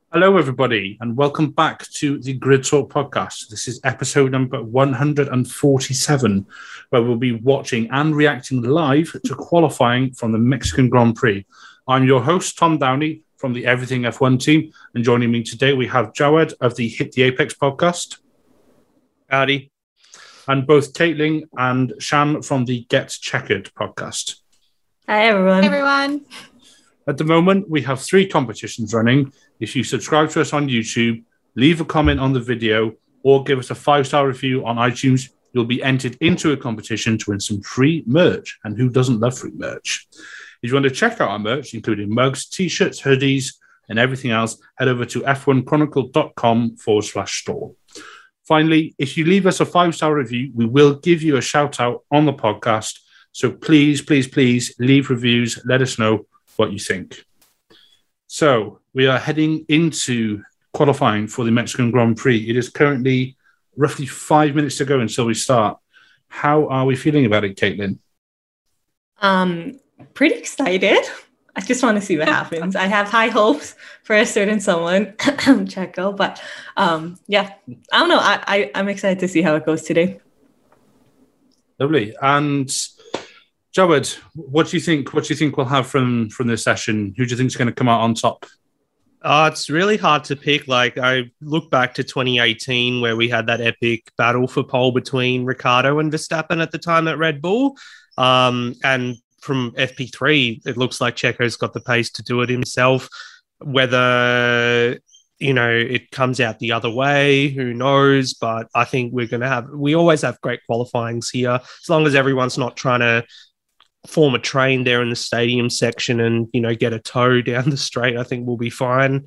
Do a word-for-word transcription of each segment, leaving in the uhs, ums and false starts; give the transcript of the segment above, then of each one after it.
Hello, everybody, and welcome back to the Grid Talk podcast. This is episode number one hundred forty-seven, where we'll be watching and reacting live to qualifying from the Mexican Grand Prix. I'm your host, Tom Downey, from the Everything F one team, and joining me today we have Jawed of the Hit the Apex podcast. Howdy. And both Caitlin and Shan from the Get Checkered podcast. Hi, everyone. Hi, everyone. At the moment, we have three competitions running. If you subscribe to us on YouTube, leave a comment on the video, or give us a five-star review on iTunes, you'll be entered into a competition to win some free merch. And who doesn't love free merch? If you want to check out our merch, including mugs, t-shirts, hoodies, and everything else, head over to f one chronicle dot com forward slash store. Finally, if you leave us a five-star review, we will give you a shout-out on the podcast. So please, please, please leave reviews. Let us know what you think. So we are heading into qualifying for the Mexican Grand Prix. It is currently roughly five minutes to go until we start. How are we feeling about it, Caitlin? Um, pretty excited. I just want to see what happens. I have high hopes for a certain someone, Checo, but um, yeah, I don't know. I, I, I'm excited to see how it goes today. Lovely. And Jawed, what do you think? What do you think we'll have from from this session? Who do you think is going to come out on top? Uh, it's really hard to pick. Like, I look back to twenty eighteen where we had that epic battle for pole between Ricciardo and Verstappen at the time at Red Bull. Um, and from F P three, it looks like Checo's got the pace to do it himself. Whether, you know, it comes out the other way, who knows? But I think we're going to have, we always have great qualifyings here, as long as everyone's not trying to form a train there in the stadium section and, you know, get a tow down the straight. I think we'll be fine.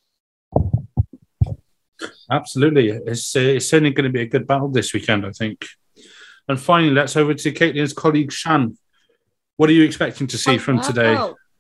Absolutely. It's, uh, it's certainly going to be a good battle this weekend, I think. And finally, let's over to Caitlin's colleague, Shan. What are you expecting to see oh, from wow. today?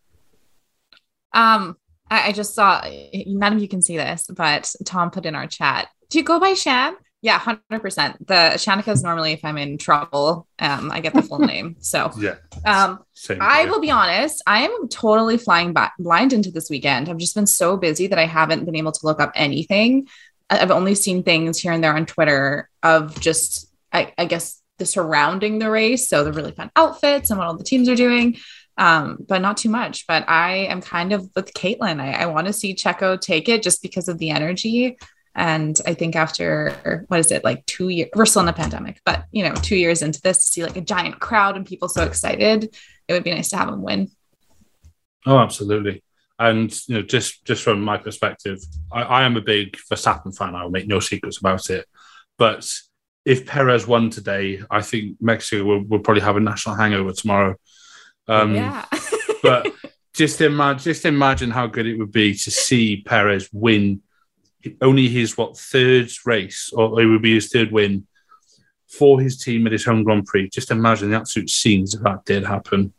Um, I, I just saw, none of you can see this, but Tom put in our chat. Do you go by Shan? Yeah, one hundred percent. The Shanika is normally if I'm in trouble, um, I get the full name. So yeah, um, I here. will be honest, I am totally flying back blind into this weekend. I've just been so busy that I haven't been able to look up anything. I've only seen things here and there on Twitter of just, I, I guess, the surrounding the race. So the really fun outfits and what all the teams are doing, um, but not too much. But I am kind of with Caitlin. I, I want to see Checo take it just because of the energy. And I think after, what is it, like two years, we're still in a pandemic, but, you know, two years into this, to see like a giant crowd and people so excited, it would be nice to have him win. Oh, absolutely. And, you know, just, just from my perspective, I, I am a big Verstappen fan. I'll make no secrets about it. But if Perez won today, I think Mexico will, will probably have a national hangover tomorrow. Um, yeah. but just imagine, just imagine how good it would be to see Perez win only his, what, third race, or it would be his third win for his team at his home Grand Prix. Just imagine the absolute scenes if that did happen.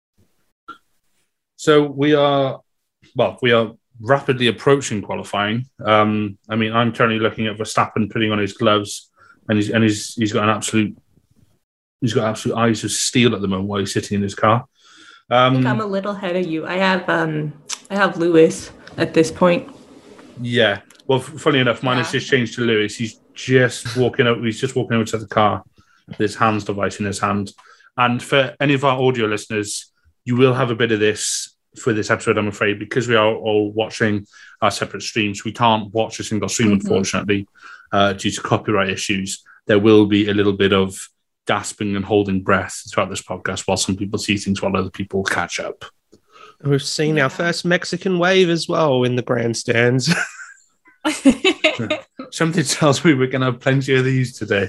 So we are, well, we are rapidly approaching qualifying. Um, I mean, I'm currently looking at Verstappen putting on his gloves, and he's and he's he's got an absolute, he's got absolute eyes of steel at the moment while he's sitting in his car. Um, I think I'm a little ahead of you. I have um, I have Lewis at this point. Yeah. Well, funny enough, mine yeah. has just changed to Lewis. He's just walking out. He's just walking over to the car with his hands device in his hand. And for any of our audio listeners, you will have a bit of this for this episode, I'm afraid, because we are all watching our separate streams. We can't watch a single stream, mm-hmm. unfortunately, uh, due to copyright issues. There will be a little bit of gasping and holding breath throughout this podcast while some people see things while other people catch up. We've seen yeah. our first Mexican wave as well in the grandstands. Something tells me we're going to have plenty of these today.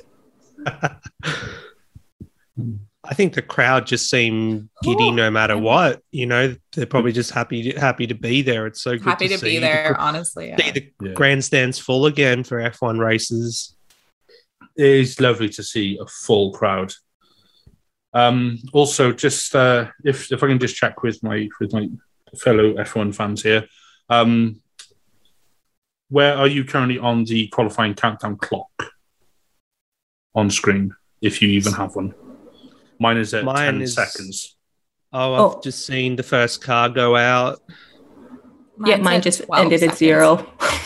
I think the crowd just seem giddy no matter what. You know, they're probably just happy happy to be there. It's so good happy to, to see be there, the, honestly. See yeah. the yeah. grandstands full again for F one races. It is lovely to see a full crowd. Um, also, just uh, if if I can just check with my with my fellow F one fans here. Um, Where are you currently on the qualifying countdown clock on screen, if you even have one? Mine is at Mine ten is, seconds. Oh, I've oh. just seen the first car go out. Yeah, mine just ended at zero.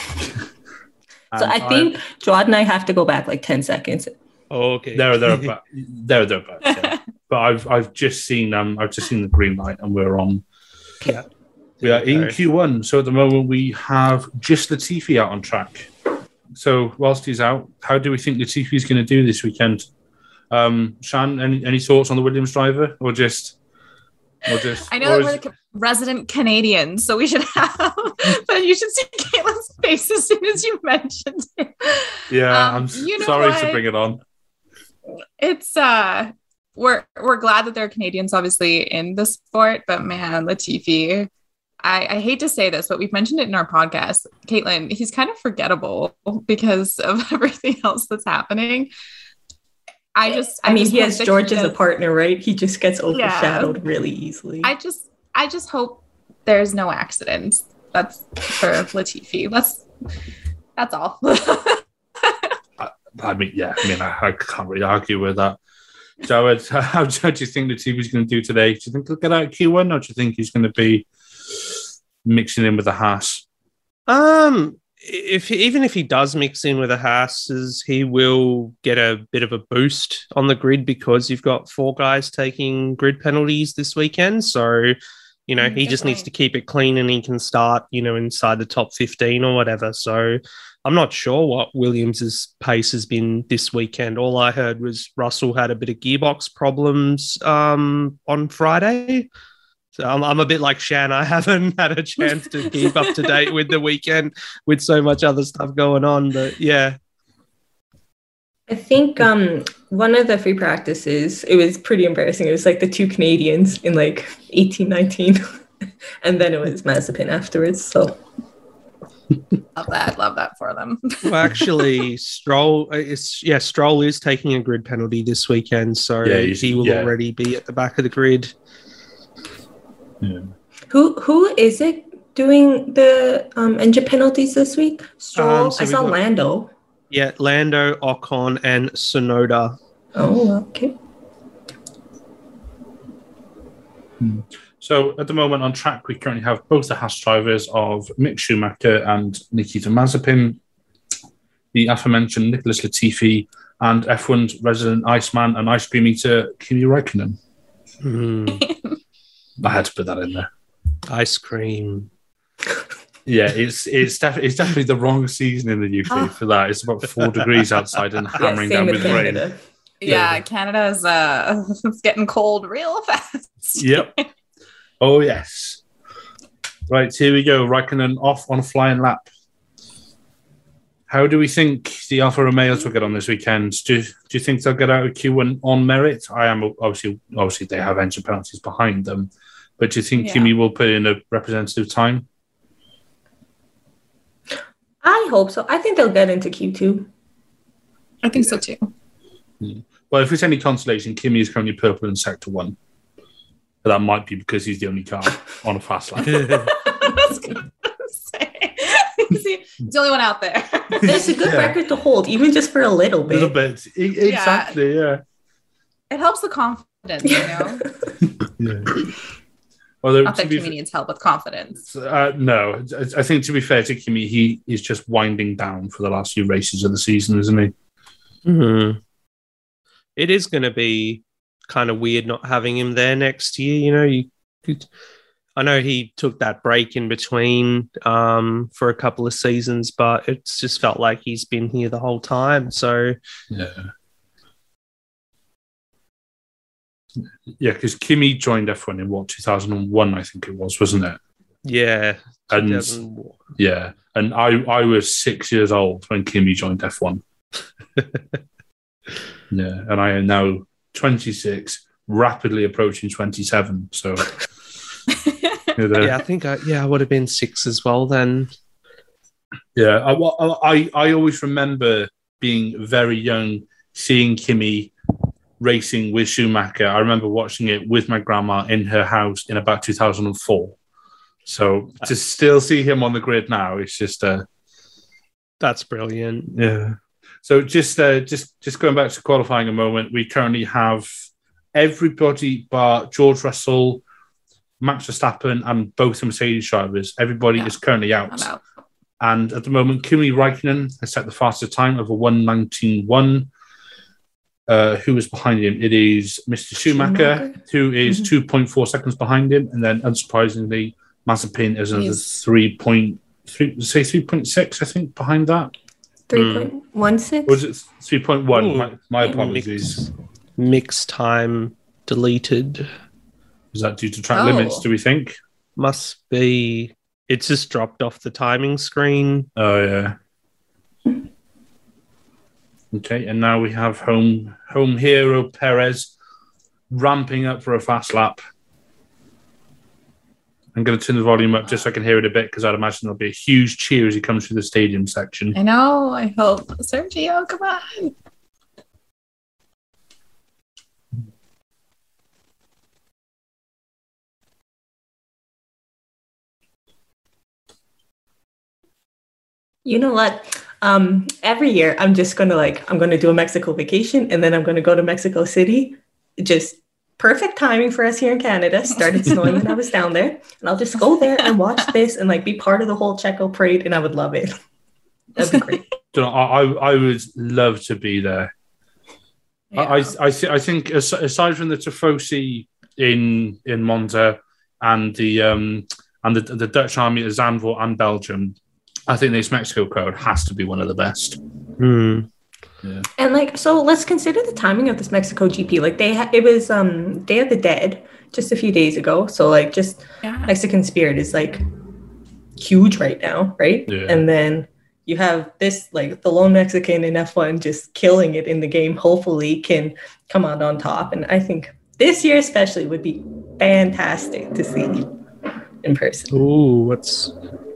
So I think Jawad and I have to go back like ten seconds. Oh, okay. There, there, about, there, there, about, yeah. But I've, I've just seen, um, I've just seen the green light, and we're on. Yeah. We are in Q one. So at the moment, we have just Latifi out on track. So whilst he's out, how do we think Latifi is going to do this weekend? Um, Shan, any, any thoughts on the Williams driver, or just, or just? I know that we're the resident Canadians, so we should have, but you should see Caitlin's face as soon as you mentioned it. Yeah, um, I'm you know sorry what? to bring it on. It's uh, we're we're glad that there are Canadians obviously in the sport, but man, Latifi. I, I hate to say this, but we've mentioned it in our podcast. Caitlin, he's kind of forgettable because of everything else that's happening. I just, I, I mean, just he has George he as does, a partner, right? He just gets overshadowed yeah. really easily. I just, I just hope there's no accidents. That's for Latifi. That's, that's all. I, I mean, yeah, I mean, I, I can't really argue with that. Jawad, how, how do you think Latifi's going to do today? Do you think he'll get out of Q one, or do you think he's going to be mixing in with the Haas? Um, if even if he does mix in with the Haas's, he will get a bit of a boost on the grid because you've got four guys taking grid penalties this weekend. So, you know, he just needs to keep it clean and he can start, you know, inside the top fifteen or whatever. So I'm not sure what Williams's pace has been this weekend. All I heard was Russell had a bit of gearbox problems um, on Friday. So I'm, I'm a bit like Shan. I haven't had a chance to keep up to date with the weekend with so much other stuff going on. But yeah. I think um, one of the free practices, it was pretty embarrassing. It was like the two Canadians in like eighteen nineteen. And then it was Mazepin afterwards. So love that. Love that for them. Well, actually, Stroll, is, yeah, Stroll is taking a grid penalty this weekend. So yeah, he will yeah. already be at the back of the grid. Yeah. Who who is it doing the um, engine penalties this week? Stroll. Um, so I saw got, Lando. Yeah, Lando, Ocon, and Sonoda. Oh, okay. Hmm. So at the moment on track, we currently have both the Haas drivers of Mick Schumacher and Nikita Mazepin, the aforementioned Nicholas Latifi, and F one's resident Iceman and ice cream eater Kimi Räikkönen. Mm. I had to put that in there. Ice cream. Yeah, it's it's, def- it's definitely the wrong season in the U K for that. It's about four degrees outside and hammering yeah, down with Canada. rain. Yeah, Canada's uh, it's getting cold real fast. Yep. Oh, yes. Right, here we go. Räikkönen off on a flying lap. How do we think the Alfa Romeos will get on this weekend? Do, do you think they'll get out of Q one on merit? I am obviously, obviously they have engine penalties behind them, but do you think Yeah. Kimi will put in a representative time? I hope so. I think they'll get into Q two. I think so too. Yeah. Well, if it's any consolation, Kimi is currently purple in Sector one. But that might be because he's the only car on a fast lap. I was gonna say. See, he's the only one out there. It's a good Yeah. record to hold, even just for a little A bit. little bit. E- exactly, yeah. It helps the confidence, you know. yeah. Although, Not to that be Kimi needs help with confidence. Uh, no, I I think to be fair to Kimi, he is just winding down for the last few races of the season, isn't he? Mm-hmm. It is going to be kind of weird not having him there next year. You know, you could. I know he took that break in between um, for a couple of seasons, but it's just felt like he's been here the whole time. So Yeah. Yeah, because Kimi joined F one in what, two thousand one, I think it was, wasn't it? yeah, And two thousand one. yeah, and I, I was six years old when Kimi joined F one. Yeah, and I am now twenty-six, rapidly approaching twenty-seven. So, you know, yeah, I think I, yeah, I would have been six as well then. yeah, I, I, I always remember being very young, seeing Kimi racing with Schumacher. I remember watching it with my grandma in her house in about two thousand four. So to still see him on the grid now, it's just uh, That's brilliant. yeah. So just uh, just just going back to qualifying a moment, we currently have everybody but George Russell, Max Verstappen and both the Mercedes drivers. Everybody Yeah. is currently I'm out. out. And at the moment, Kimi Raikkonen has set the fastest time of a one nineteen one. Uh, who is behind him? It is Mister Schumacher, Schumacher. who is Mhm. two point four seconds behind him. And then, unsurprisingly, Mazepin is another He's- three point three, say three point six, I think, behind that. three point one six. Or was it three point one? Ooh. My, my apologies. Mix, mix time deleted. Is that due to track Oh. limits, do we think? Must be. It's just dropped off the timing screen. Oh, yeah. Okay, and now we have home home hero Perez ramping up for a fast lap. I'm going to turn the volume up just so I can hear it a bit because I'd imagine there'll be a huge cheer as he comes through the stadium section. I know. I hope. Sergio, come on. You know what? Um, every year I'm just gonna like I'm gonna do a Mexico vacation and then I'm gonna go to Mexico City. Just perfect timing for us here in Canada. Started snowing when I was down there, and I'll just go there and watch this and like be part of the whole Checo parade, and I would love it. That'd be great. You know, I, I I would love to be there. I I, I, th- I think as- aside from the Tifosi in in Monza and the um and the, the Dutch army at Zandvoort and Belgium, I think this Mexico crowd has to be one of the best. Hmm. And like, so let's consider the timing of this Mexico G P. Like, they ha- it was um Day of the Dead just a few days ago. So like, just Yeah. Mexican spirit is like huge right now, right? Yeah. And then you have this like the lone Mexican in F one just killing it in the game. Hopefully, can come out on top. And I think this year especially would be fantastic to see in person. Ooh, what's.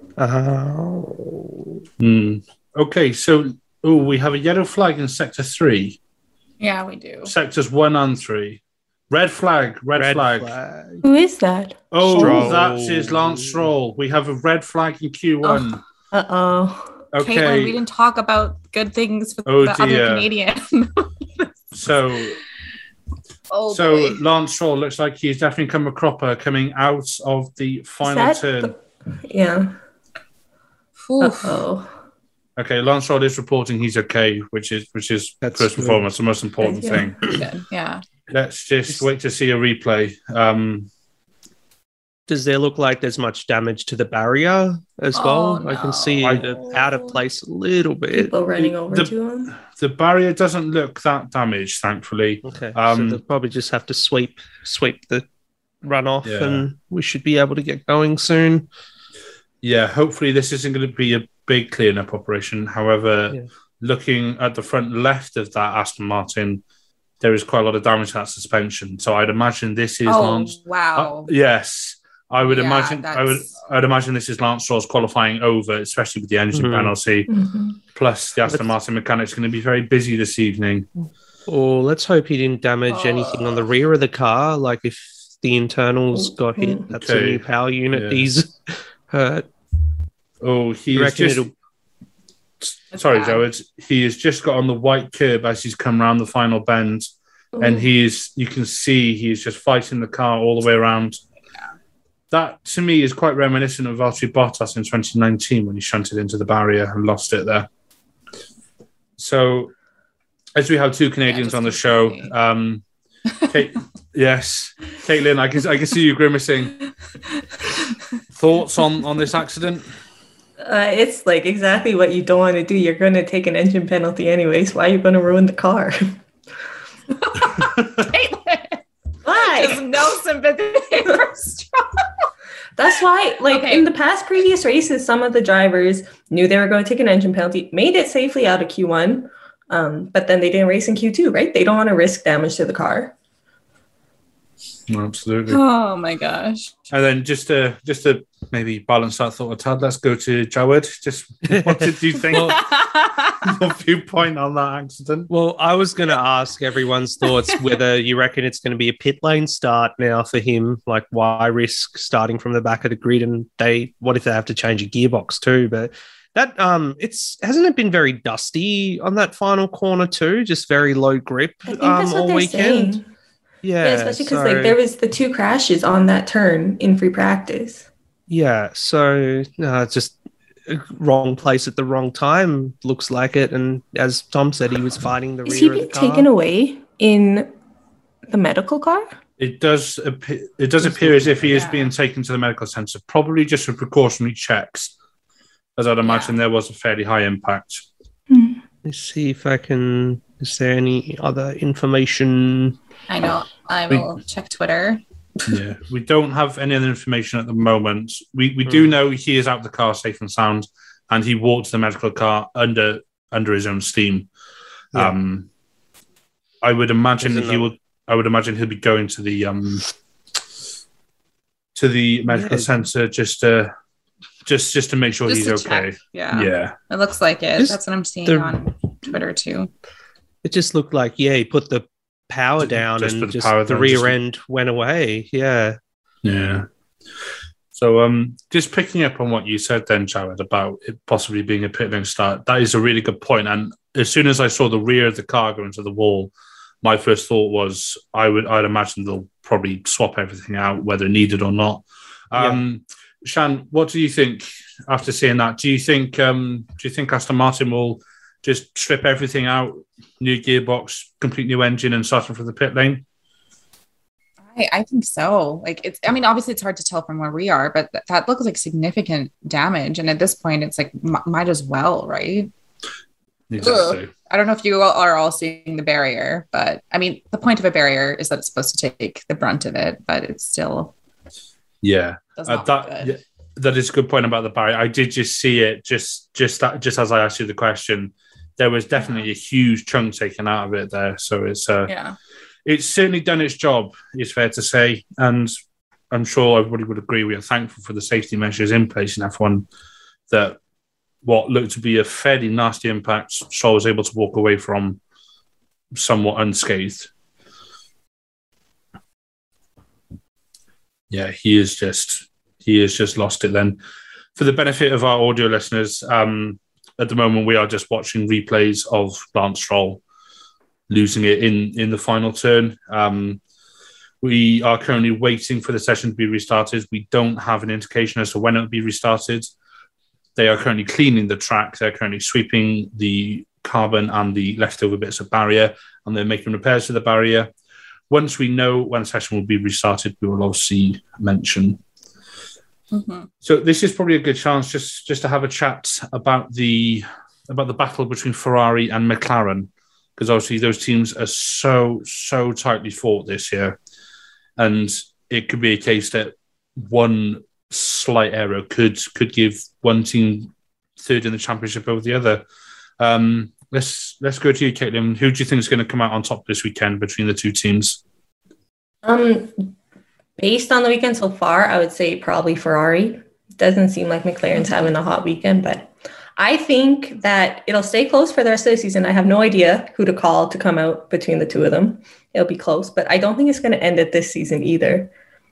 Oh. Hmm. Okay, so oh, we have a yellow flag in sector three. Yeah, we do. Sectors one and three. Red flag, red, Red flag. flag. Who is that? Oh, Stroll. that is Lance Stroll. We have a red flag in Q one. Uh oh. Okay. Caitlin, we didn't talk about good things with Oh, the dear. other Canadian. So, oh, so boy. Lance Stroll looks like he's definitely come a cropper coming out of the final that turn. the- Yeah. Uh Oof. oh. Okay, Lance Stroll is reporting he's okay, which is which is That's first and good. foremost the most important Yeah. thing. Good. Yeah. Let's just wait to see a replay. Um, Does there look like there's much damage to the barrier as Oh, well? I can see no. it out of place a little bit. People running over the- to him. the barrier doesn't look that damaged, thankfully. Okay, Um, so they'll probably just have to sweep sweep the runoff, Yeah. and we should be able to get going soon. Yeah, hopefully this isn't going to be a big cleanup operation. However, Yeah. looking at the front left of that Aston Martin, there is quite a lot of damage to that suspension. So I'd imagine this is Oh, Lance. wow. Uh, yes, I would Yeah, imagine. I would. that's- I'd imagine this is Lance Stroll's qualifying over, especially with the engine Mhm. penalty. Mhm. Plus, the Aston Let's- Martin mechanics going to be very busy this evening. Or let's hope he didn't damage Oh. anything on the rear of the car. Like if the internals got hit, that's a Okay. new power unit. Yeah. He's hurt. Oh, he You is reckon just. it'll- That's Sorry, bad. Joe. He has just got on the white curb as he's come around the final bend. And he is, you can see he's just fighting the car all the way around. That, to me, is quite reminiscent of Valtteri Bottas in twenty nineteen when he shunted into the barrier and lost it there. So, as we have two Canadians just on the keep show, going. um, Kate, yes, Caitlin, I can, I can see you grimacing. Thoughts on, on this accident? Uh, it's like exactly what you don't want to do. You're going to take an engine penalty anyways. Why are you going to ruin the car? Caitlin, Why? just no sympathy for Stroll. That's why, like Okay. in the past previous races, some of the drivers knew they were going to take an engine penalty, made it safely out of Q one, um, but then they didn't race in Q two, right? They don't want to risk damage to the car. Absolutely. Oh my gosh. And then just to just to maybe balance that thought a tad, let's go to Jawed. Just what did you think? Your viewpoint on that accident? Well, I was going to ask everyone's thoughts whether you reckon it's going to be a pit lane start now for him. Like, why risk starting from the back of the grid? And they, what if they have to change a gearbox too? But that, um, it's hasn't it been very dusty on that final corner too? Just very low grip I think um, that's what all they're weekend. saying. Yeah, Yeah, especially because so- like there was the two crashes on that turn in free practice. Yeah, so no, it's just a wrong place at the wrong time. Looks like it, and as Tom said, he was fighting the Is he rear of the being car. taken away in the medical car? It does appear, it does It's appear as if he is yeah. being taken to the medical centre, probably just for precautionary checks, as I'd imagine there was a fairly high impact. Let's see if I can. Is there any other information? I know. I will check Twitter. Yeah, we don't have any other information at the moment. We we do Hmm. know he is out of the car safe and sound, and he walked to the medical car under under his own steam. Yeah. Um, I would imagine There's he another- will. I would imagine he'll be going to the um to the medical Yeah. centre just to just just to make sure Just he's to okay. check. Yeah. Yeah, It looks like it. Just That's what I'm seeing the- on Twitter too. It just looked like yeah, he put the power Just- down just and put the just power the down, rear just- end went away. Yeah, yeah. So um, just picking up on what you said then, Jared, about it possibly being a pit lane start, that is a really good point. And as soon as I saw the rear of the car go into the wall, my first thought was I would I'd imagine they'll probably swap everything out, whether needed or not. Um, Shan, what do you think after seeing that? Do you think um, do you think Aston Martin will just strip everything out, new gearbox, complete new engine, and start from the pit lane? I, I think so. Like it's, I mean, obviously it's hard to tell from where we are, but th- that looks like significant damage. And at this point, it's like, m- might as well, right? Exactly. I don't know if you all are all seeing the barrier, but I mean, the point of a barrier is that it's supposed to take the brunt of it, but it still Yeah. does Uh, not that look good. yeah, that is a good point about the barrier. I did just see it just just that, just as I asked you the question. There was definitely a huge chunk taken out of it there. So it's uh, Yeah. it's certainly done its job, it's fair to say. And I'm sure everybody would agree we are thankful for the safety measures in place in F one that what looked to be a fairly nasty impact, Stroll was able to walk away from somewhat unscathed. Yeah, he is just he has just lost it then. For the benefit of our audio listeners, um, at the moment we are just watching replays of Lance Stroll losing it in, in the final turn. Um, we are currently waiting for the session to be restarted. We don't have an indication as to when it will be restarted. They are currently cleaning the track. They're currently sweeping the carbon and the leftover bits of barrier, and they're making repairs to the barrier. Once we know when the session will be restarted, we will obviously mention. Mm-hmm. So this is probably a good chance just, just to have a chat about the about the battle between Ferrari and McLaren, because obviously those teams are so, so tightly fought this year. And it could be a case that one slight error could could give one team third in the championship over the other. Um, let's let's go to you, Caitlin. Who do you think is going to come out on top this weekend between the two teams? Um, based on the weekend so far, I would say probably Ferrari. Doesn't seem like McLaren's having a hot weekend, but I think that it'll stay close for the rest of the season. I have no idea who to call to come out between the two of them. It'll be close, but I don't think it's going to end at this season either.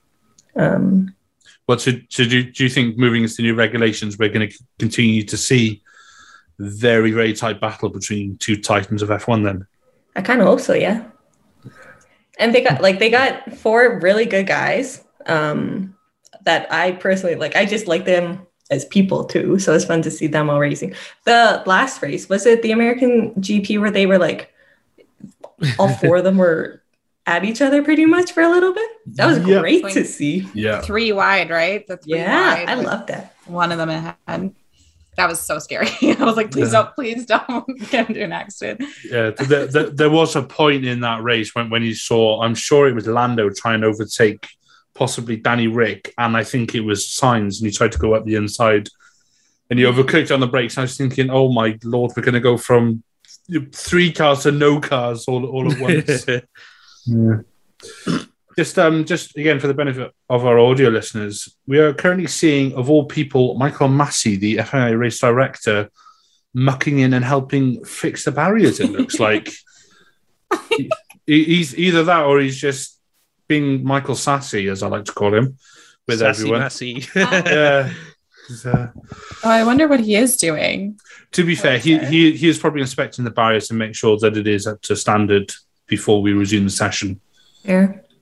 Um, Well, so, so do, do you think moving into the new regulations, we're going to continue to see very, very tight battle between two titans of F one then? I kind of hope so, yeah. And they got like they got four really good guys um, that I personally like. I just like them as people too, so it's fun to see them all racing. The last race, was it the American G P where they were like all four of them were at each other pretty much for a little bit? That was Yeah. great to see. Yeah. Three wide, right? The three Yeah, wide I with love that. one of them ahead. That was so scary. I was like, please Yeah. don't, please don't get into an accident. Yeah, there, there, there was a point in that race when, when you saw, I'm sure it was Lando trying to overtake possibly Danny Rick, and I think it was Sainz, and he tried to go up the inside, and he overclicked on the brakes. And I was thinking, oh my Lord, we're going to go from three cars to no cars all, all at once. Yeah. Just um, just again for the benefit of our audio listeners, we are currently seeing, of all people, Michael Massey, the F I A race director, mucking in and helping fix the barriers. It looks like he, he's either that or he's just being Michael Sassy, as I like to call him, with Sassy everyone. Massey. Yeah. He's, uh, Oh, I wonder what he is doing. to be fair, he, Okay. he he is probably inspecting the barriers to make sure that it is up to standard before we resume the session. Yeah.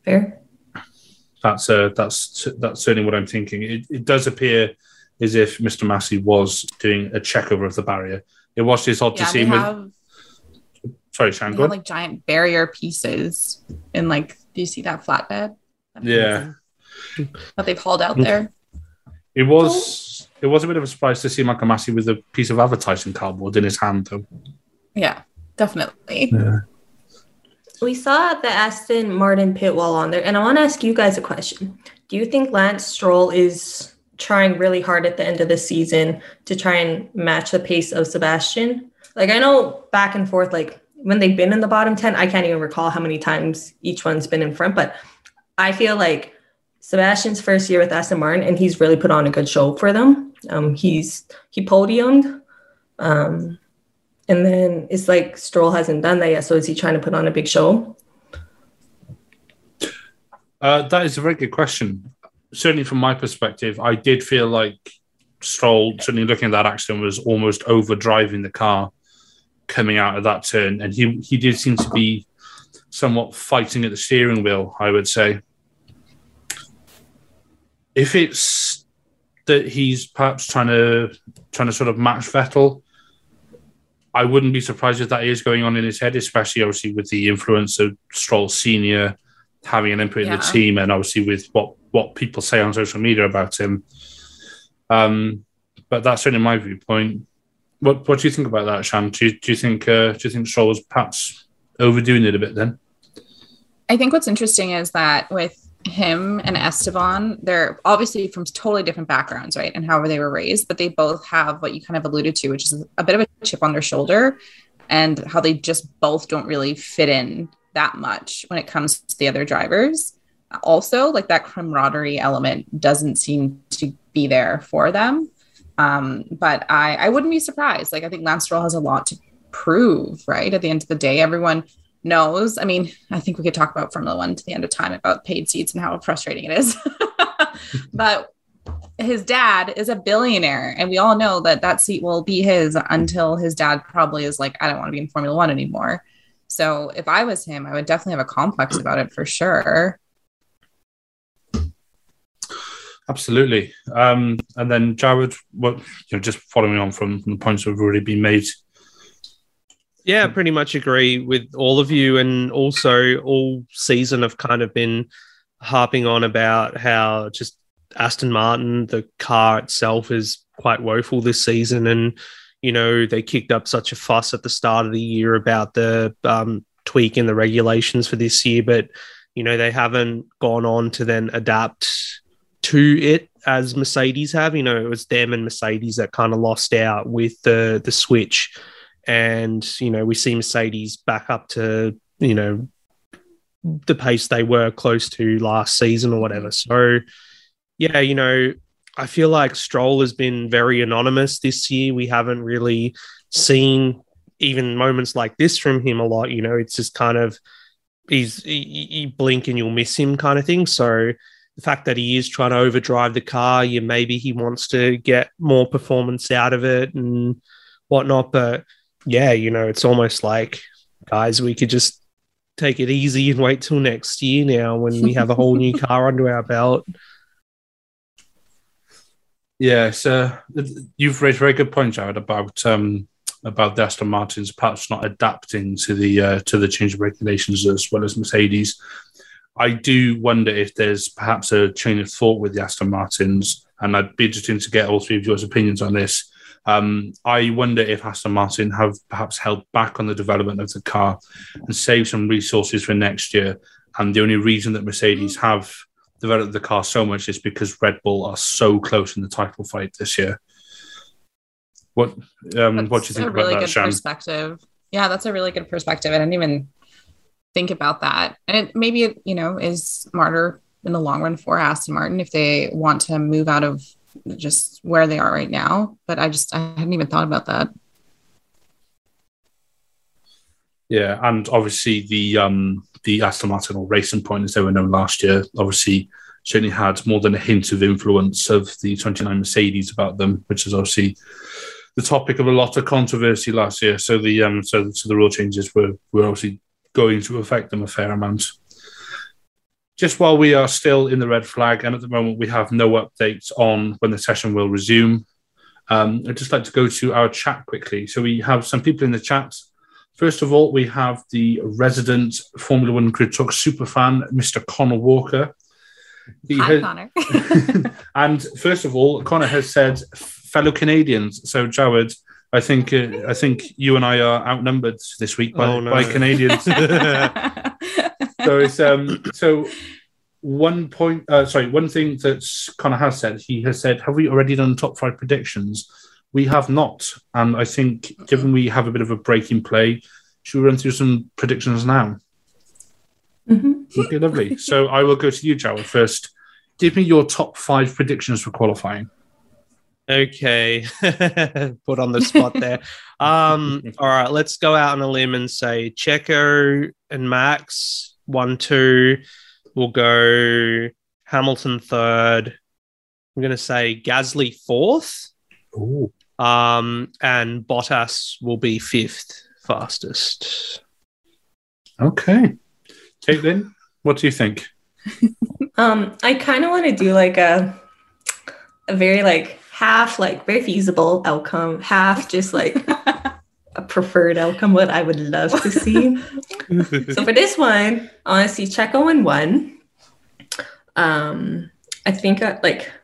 Fair. That's uh, that's that's certainly what I'm thinking. It, it does appear as if Mister Massey was doing a check over of the barrier. It was just odd Yeah, to see they him have, with. Sorry, Shan, they go have on. like giant barrier pieces, and like, do you see that flatbed Yeah, that they've hauled out there? it was it was a bit of a surprise to see Michael Massey with a piece of advertising cardboard in his hand, though. Yeah, definitely. Yeah. We saw the Aston Martin pit wall on there, and I want to ask you guys a question. Do you think Lance Stroll is trying really hard at the end of the season to try and match the pace of Sebastian? Like, I know back and forth, like when they've been in the bottom ten, I can't even recall how many times each one's been in front, but I feel like Sebastian's first year with Aston Martin, and he's really put on a good show for them. Um, he's he podiumed. Um, And then it's like Stroll hasn't done that yet. So is he trying to put on a big show? Uh, that is a very good question. Certainly from my perspective, I did feel like Stroll, certainly looking at that accident, was almost overdriving the car coming out of that turn. And he, he did seem to be somewhat fighting at the steering wheel, I would say. If it's that he's perhaps trying to trying to sort of match Vettel, I wouldn't be surprised if that is going on in his head, especially obviously with the influence of Stroll Senior having an input Yeah. in the team, and obviously with what, what people say on social media about him. Um, but that's certainly my viewpoint. What what do you think about that, Shan? Do you, do you think uh, do you think Stroll was perhaps overdoing it a bit then? I think what's interesting is that with him and Esteban, they're obviously from totally different backgrounds, right? And however they were raised, but they both have what you kind of alluded to, which is a bit of a chip on their shoulder, and how they just both don't really fit in that much when it comes to the other drivers. Also, like that camaraderie element doesn't seem to be there for them. Um, but I, I wouldn't be surprised. Like, I think Lance Stroll has a lot to prove, right? At the end of the day, everyone knows. I mean, I think we could talk about Formula One to the end of time about paid seats and how frustrating it is. But his dad is a billionaire, and we all know that that seat will be his until his dad probably is like, I don't want to be in Formula One anymore. So if I was him, I would definitely have a complex about it for sure. Absolutely. Um, and then Jared, what you know, just following on from, from the points that have already been made. Yeah, pretty much agree with all of you. And also all season I've kind of been harping on about how just Aston Martin, the car itself is quite woeful this season. And, you know, they kicked up such a fuss at the start of the year about the um, tweak in the regulations for this year. But, you know, they haven't gone on to then adapt to it as Mercedes have. You know, it was them and Mercedes that kind of lost out with the the switch. And, you know, we see Mercedes back up to, you know, the pace they were close to last season or whatever. So, yeah, you know, I feel like Stroll has been very anonymous this year. We haven't really seen even moments like this from him a lot. You know, it's just kind of, he's, you blink and you'll miss him kind of thing. So the fact that he is trying to overdrive the car, yeah, maybe he wants to get more performance out of it and whatnot. But yeah, you know, it's almost like, guys, we could just take it easy and wait till next year now when we have a whole new car under our belt. Yes, uh, you've raised a very good point, Jared, about um, about the Aston Martins perhaps not adapting to the uh, to the change of regulations as well as Mercedes. I do wonder if there's perhaps a chain of thought with the Aston Martins, and I'd be interested to get all three of your opinions on this. Um, I wonder if Aston Martin have perhaps held back on the development of the car and saved some resources for next year. And the only reason that Mercedes have developed the car so much is because Red Bull are so close in the title fight this year. What um, what do you think about really that, good Shan? Perspective. Yeah, that's a really good perspective. I didn't even think about that. And it, maybe it, you know, is smarter in the long run for Aston Martin if they want to move out of just where they are right now. But I just, I hadn't even thought about that. Yeah, and obviously the um, the Aston Martin or Racing Point, as they were known last year, obviously certainly had more than a hint of influence of the twenty-nine Mercedes about them, which is obviously the topic of a lot of controversy last year. So the um, so, so the rule changes were were obviously going to affect them a fair amount. just while we are still in the red flag, and at the moment we have no updates on when the session will resume, um, I'd just like to go to our chat quickly. So we have some people in the chat. First of all, we have the resident Formula One Grid Talk superfan, Mister Connor Walker. He Hi, has, Connor. and first of all, Connor has said fellow Canadians. So, Jawed, I think uh, I think you and I are outnumbered this week by, Oh, no. by Canadians. So it's um so one point uh, sorry one thing that Connor has said, he has said, have we already done top five predictions? We have not, and I think given we have a bit of a break in play, should we run through some predictions now? Mm-hmm. Okay, lovely. So I will go to you, Jawed, first. Give me your top five predictions for qualifying. Okay, put on the spot there. Um, all right, let's go out on a limb and say Checo and Max one, two. We'll go Hamilton third. I'm going to say Gasly fourth. Ooh. Um, and Bottas will be fifth fastest. Okay, Caitlin, what do you think? Um, I kind of want to do like a a very like half like very feasible outcome, half just like a preferred outcome, what I would love to see. So for this one, I want to see Checo in one. Um, I think uh, like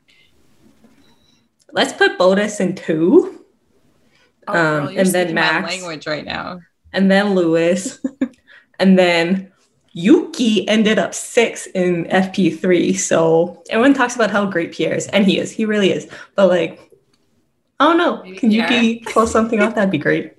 let's put Bottas in two, Oh, Um, girl, you're and then speaking my Max. language right now. and then Lewis, and then Yuki ended up six in F P three. So everyone talks about how great Pierre is, and he is. He really is. But like, I don't know. Maybe Can Pierre. Yuki pull something off? That'd be great.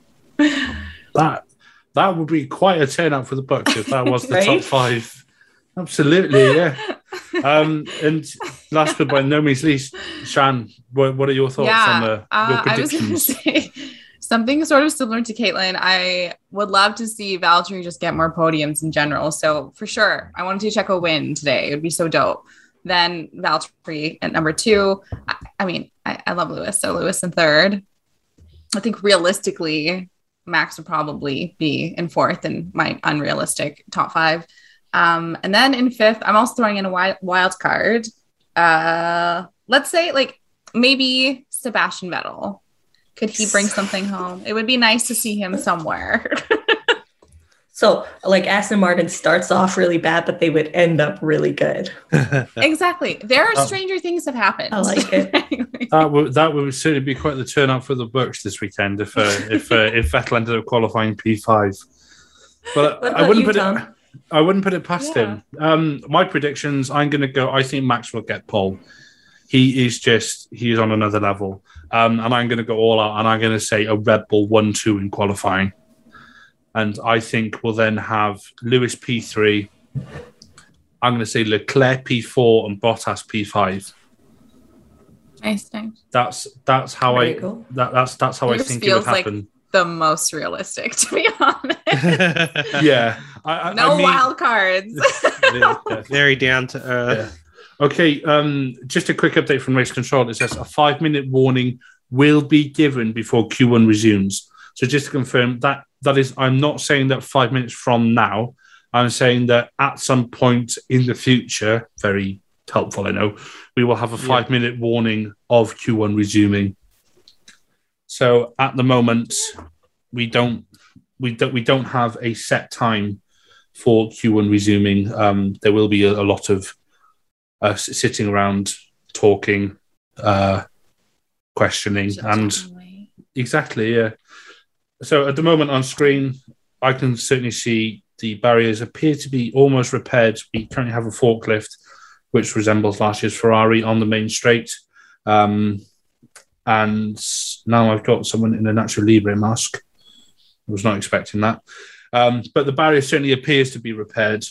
That that would be quite a turnout for the Bucks if that was the Right? top five. Absolutely, yeah. Um, and last but by no means least, Shan, what, what are your thoughts on the, uh, your I was going to predictions? say something sort of similar to Caitlin. I would love to see Valtteri just get more podiums in general. So for sure, I want to see Checo win today. It would be so dope. Then Valtteri at number two. I, I mean, I, I love Lewis. So Lewis in third. I think realistically, Max would probably be in fourth in my unrealistic top five. Um, and then in fifth, I'm also throwing in a wild, wild card. Uh, let's say like maybe Sebastian Vettel. Could he bring something home? It would be nice to see him somewhere. So like Aston Martin starts off really bad, but they would end up really good. Exactly. There are Oh. stranger things have happened. I like it. That would that would certainly be quite the turnout for the Bucks this weekend if uh, if uh, if Vettel ended up qualifying P five. But What I about wouldn't you, put Tom? it. I wouldn't put it past Yeah. him. Um, my predictions, I'm going to go. I think Max will get pole. He is just he is on another level. Um, and I'm going to go all out, and I'm going to say a Red Bull one two in qualifying. And I think we'll then have Lewis P three. I'm going to say Leclerc P four and Bottas P five. Nice, nice. That's that's how Very I cool. that, that's that's how I Yours think it would feels like- happen. The most realistic, to be honest. Yeah, I, I, No I mean, wild cards. Very down to earth. Okay, um, just a quick update from Race Control. It says a five-minute warning will be given before Q one resumes. So just to confirm, that that is, I'm not saying that five minutes from now. I'm saying that at some point in the future, very helpful, I know, we will have a five-minute warning of Q one resuming. So at the moment, we don't we don't we don't have a set time for Q one resuming. Um, there will be a, a lot of uh, sitting around, talking, uh, questioning, and exactly, yeah. So at the moment on screen, I can certainly see the barriers appear to be almost repaired. We currently have a forklift, which resembles last year's Ferrari on the main straight. Um, and now I've got someone in a Nacho Libre mask. I was not expecting that. Um, but the barrier certainly appears to be repaired.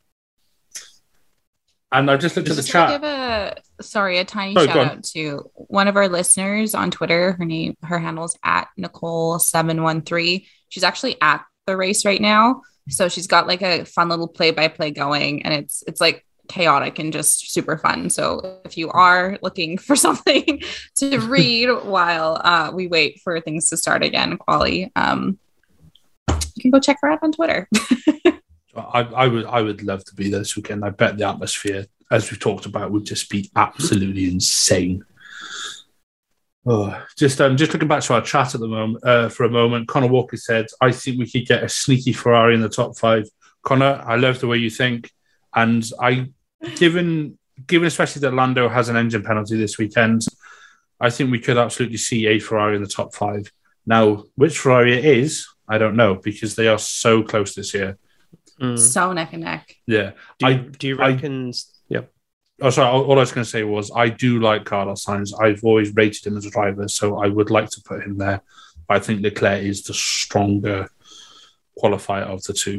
And I just looked at the Just want chat. to give a sorry a tiny Oh, shout go on. out to one of our listeners on Twitter. Her name, her handle is at Nicole seven one three. She's actually at the race right now, so she's got like a fun little play by play going, and it's it's like chaotic and just super fun. So if you are looking for something to read while uh, we wait for things to start again, quali, um, you can go check her out on Twitter. I, I would I would love to be there this weekend. I bet the atmosphere, as we've talked about, would just be absolutely insane. Oh, just um, just looking back to our chat at the moment uh, for a moment. Connor Walker said, "I think we could get a sneaky Ferrari in the top five." Connor, I love the way you think, and I, given given especially that Lando has an engine penalty this weekend, I think we could absolutely see a Ferrari in the top five. Now, which Ferrari it is, I don't know, because they are so close this year. Mm. So neck and neck. Yeah. Do you, I, do you reckon? I, yep. Oh, sorry. All, all I was going to say was I do like Carlos Sainz. I've always rated him as a driver, so I would like to put him there. But I think Leclerc is the stronger qualifier of the two.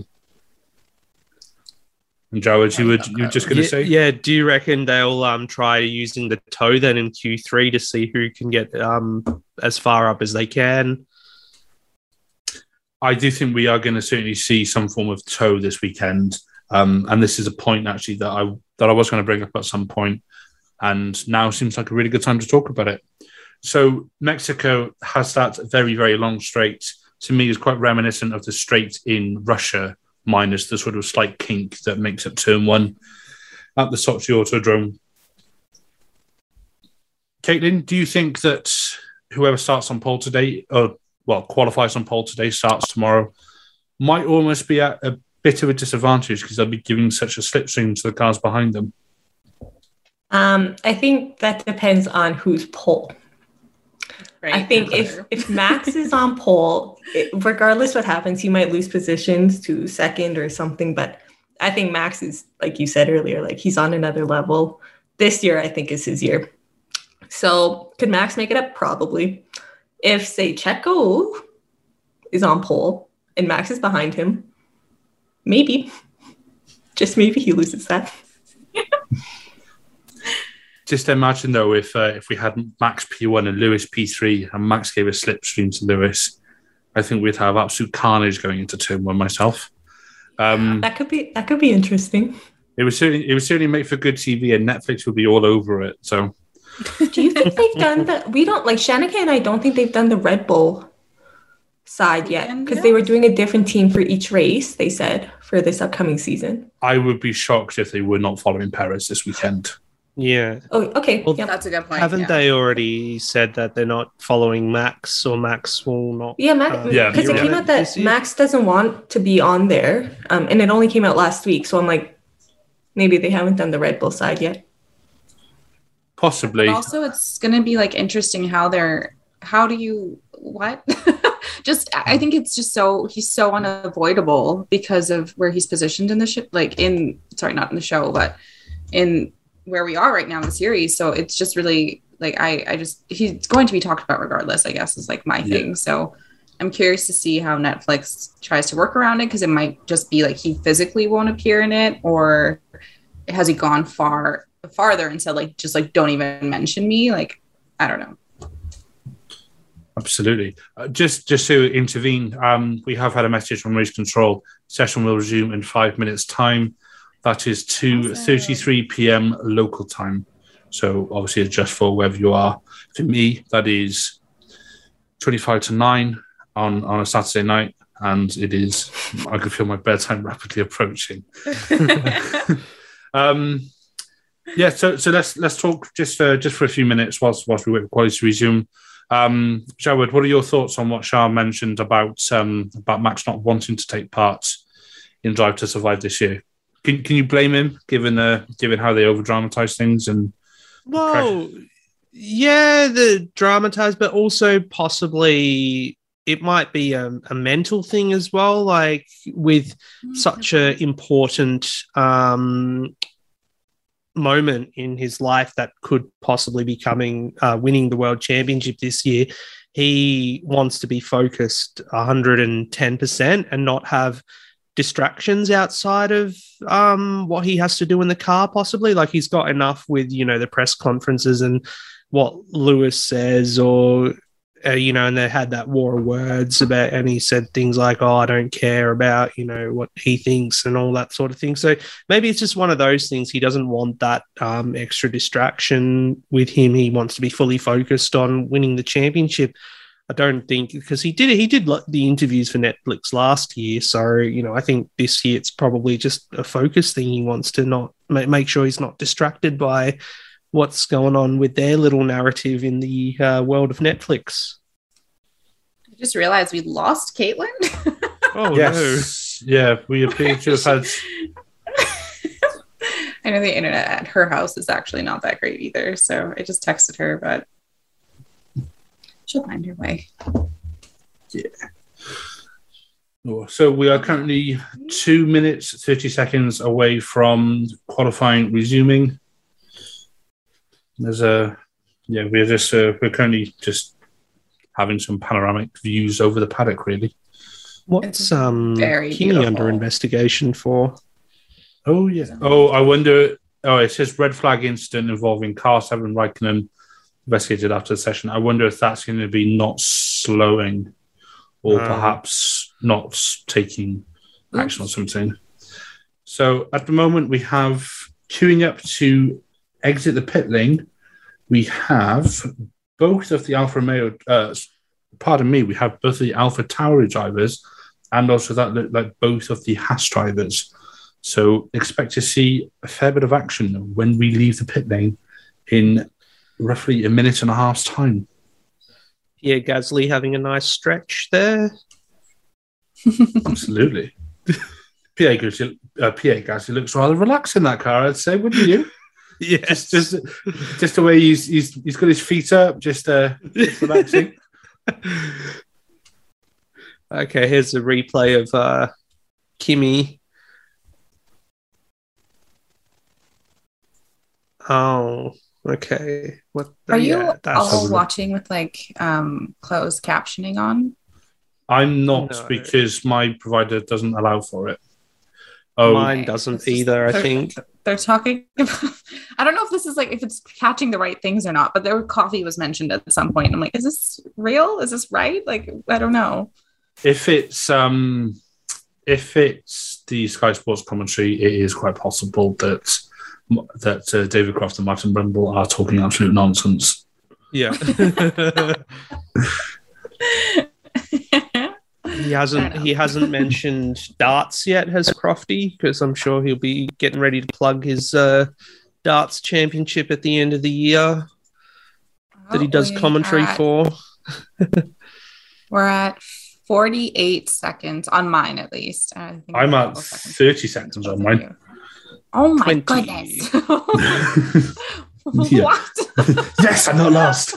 And Joward, you were you were just going to yeah, say? Yeah. Do you reckon they'll um try using the toe then in Q three to see who can get um as far up as they can? I do think we are going to certainly see some form of toe this weekend. Um, and this is a point actually that I that I was going to bring up at some point, and now seems like a really good time to talk about it. So Mexico has that very, very long straight. To me, is quite reminiscent of the straight in Russia, minus the sort of slight kink that makes up turn one at the Sochi Autodrome. Caitlin, do you think that whoever starts on pole today, or well, qualifies on pole today, starts tomorrow, might almost be at a bit of a disadvantage because they'll be giving such a slipstream to the cars behind them? Um, I think that depends on who's pole. Right. I think if, if Max is on pole, it, regardless what happens, he might lose positions to second or something. But I think Max is, like you said earlier, like he's on another level. This year, I think, is his year. So could Max make it up? Probably. If, say, Checo is on pole and Max is behind him, maybe. Just maybe he loses that. Just imagine, though, if uh, if we had Max P one and Lewis P three and Max gave a slipstream to Lewis, I think we'd have absolute carnage going into turn one myself. Um, that could be that could be interesting. It would certainly it would certainly make for good T V, and Netflix would be all over it. So, do you think they've done the? We don't like Shanika and I don't think they've done the Red Bull side yet because they were doing a different team for each race. They said for this upcoming season. I would be shocked if they were not following Perez this weekend. Yeah. Oh, okay. Well, yep. That's a good point. Haven't yeah. they already said that they're not following Max, or Max will not? Yeah, Max. Uh, yeah, because it came out that Max doesn't want to be on there, um, and it only came out last week. So I'm like, maybe they haven't done the Red Bull side yet. Possibly. But also, it's going to be like interesting how they're. How do you what? Just, I think it's just so he's so unavoidable because of where he's positioned in the ship. Like in, sorry, not in the show, but in. Where we are right now in the series. So it's just really like, I, I just, he's going to be talked about regardless, I guess is like my yeah. thing. So I'm curious to see how Netflix tries to work around it. Cause it might just be like, he physically won't appear in it, or has he gone far farther and said like, just like, don't even mention me. Like, I don't know. Absolutely. Uh, just, just to intervene. Um, we have had a message from Race Control. Session will resume in five minutes time. That is two thirty-three p.m. local time. So obviously adjust for wherever you are. For me, that is twenty-five to nine on, on a Saturday night. And it is, I can feel my bedtime rapidly approaching. um, yeah, so so let's let's talk just for, just for a few minutes whilst, whilst we wait for quality to resume. Um, Joward, what are your thoughts on what Shah mentioned about, um, about Max not wanting to take part in Drive to Survive this year? Can can you blame him, given uh, given how they over dramatize things and? Well, yeah, the dramatize, but also possibly it might be a, a mental thing as well. Like with mm-hmm. such a important um, moment in his life that could possibly be coming, uh, winning the World Championship this year, he wants to be focused one hundred ten percent and not have distractions outside of um, what he has to do in the car, possibly. Like he's got enough with, you know, the press conferences and what Lewis says, or, uh, you know, and they had that war of words about, and he said things like, oh, I don't care about, you know, what he thinks and all that sort of thing. So maybe it's just one of those things. He doesn't want that um, extra distraction with him. He wants to be fully focused on winning the championship. I don't think because he did he did the interviews for Netflix last year, so you know I think this year it's probably just a focus thing. He wants to not make sure he's not distracted by what's going on with their little narrative in the uh, world of Netflix. I just realized we lost Caitlin. Oh yes, no. Yeah, we appear to have had. I know the internet at her house is actually not that great either, so I just texted her, but she'll find her way. Yeah. So we are currently two minutes, thirty seconds away from qualifying resuming. There's a, yeah, we're just, uh, we're currently just having some panoramic views over the paddock, really. What's um, Kimi under investigation for? Oh, yeah. Oh, I wonder, oh, it says red flag incident involving car seven Raikkonen investigated after the session. I wonder if that's going to be not slowing or um, perhaps not taking action oops. on something. So at the moment, we have queuing up to exit the pit lane. We have both of the Alfa Romeo, uh, pardon me, we have both the Alpha Tauri drivers and also that look like both of the Haas drivers. So expect to see a fair bit of action when we leave the pit lane in roughly a minute and a half's time. Yeah, Gasly having a nice stretch there. Absolutely. Pierre Gasly, uh, Pierre Gasly looks rather relaxed in that car, I'd say, wouldn't you? Yes. Just, just, just the way he's, he's he's got his feet up, just, uh, just relaxing. Okay, here's a replay of uh, Kimi. Oh, okay. What the, are you yeah, all watching with like um, closed captioning on? I'm not no. because my provider doesn't allow for it. Oh, mine doesn't just, either. I think they're talking about. I don't know if this is like if it's catching the right things or not, but there coffee was mentioned at some point. I'm like, is this real? Is this right? Like, I don't know. If it's um, if it's the Sky Sports commentary, it is quite possible that. that uh, David Croft and Martin Brundle are talking absolute nonsense. Yeah. he hasn't he hasn't mentioned darts yet, has Crofty? Because I'm sure he'll be getting ready to plug his uh, darts championship at the end of the year oh, that he does commentary at, for. We're at forty-eight seconds on mine, at least. I think I'm at thirty seconds on mine. Oh my twenty. Goodness. What? Yes, I'm not lost.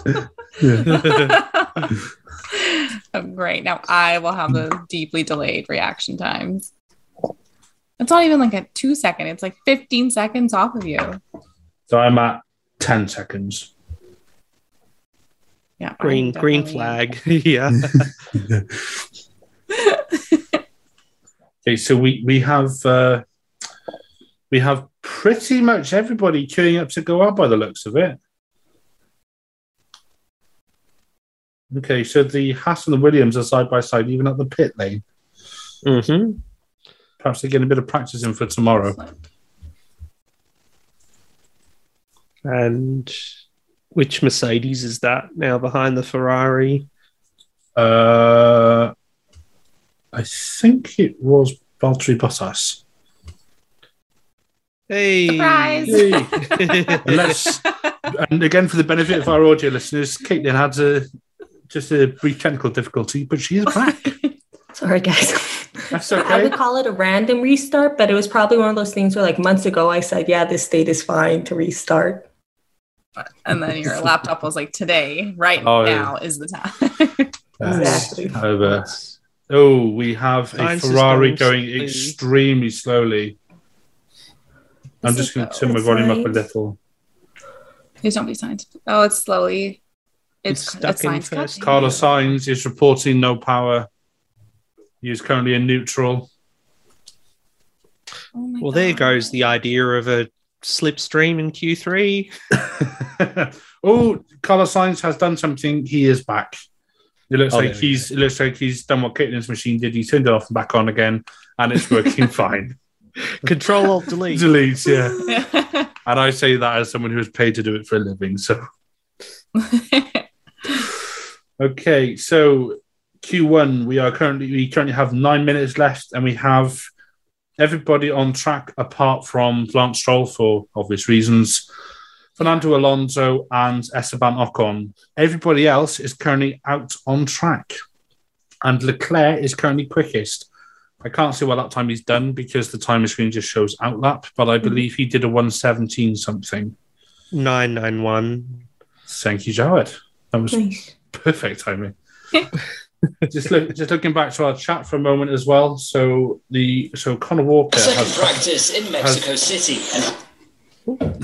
Oh, great. Now I will have the deeply delayed reaction times. It's not even like a two second, it's like fifteen seconds off of you. So I'm at ten seconds. Yeah. Green green flag. Yeah. Okay, so we, we have uh, We have pretty much everybody queuing up to go out by the looks of it. Okay, so the Haas and the Williams are side by side, even at the pit lane. Mm-hmm. Perhaps they're getting a bit of practice in for tomorrow. And which Mercedes is that now behind the Ferrari? Uh, I think it was Valtteri Bottas. Hey! Surprise! Hey. Unless, and again, for the benefit of our audio listeners, Caitlin had a, just a brief technical difficulty, but she is back. Sorry, guys. That's okay. I would call it a random restart, but it was probably one of those things where, like, months ago, I said, yeah, this state is fine to restart. And then your laptop was like, today, right oh, now yeah. is the time. Exactly. Over. Oh, we have a Ferrari going slowly. extremely slowly. I'm just going to turn my volume up a little. Please don't be Sainz. Oh, it's slowly. It's, it's stuck it's in first. Carlos Sainz is reporting no power. He is currently in neutral. Oh well, God. There goes the idea of a slipstream in Q three. Oh, Carlos Sainz has done something. He is back. It looks oh, like he's. It looks like he's done what Caitlin's machine did. He turned it off and back on again, and it's working fine. Control Alt Delete. Delete, yeah. And I say that as someone who is paid to do it for a living. So, Okay, so Q one, we are currently we currently have nine minutes left, and we have everybody on track apart from Lance Stroll for obvious reasons, Fernando Alonso and Esteban Ocon. Everybody else is currently out on track, and Leclerc is currently quickest. I can't see what lap time he's done because the timer screen just shows outlap, but I believe he did a one seventeen something. nine ninety-one. Thank you, Jawed. That was Nice. perfect timing. just look, just looking back to our chat for a moment as well. So the so Connor Walker Second has practice in Mexico has, City. And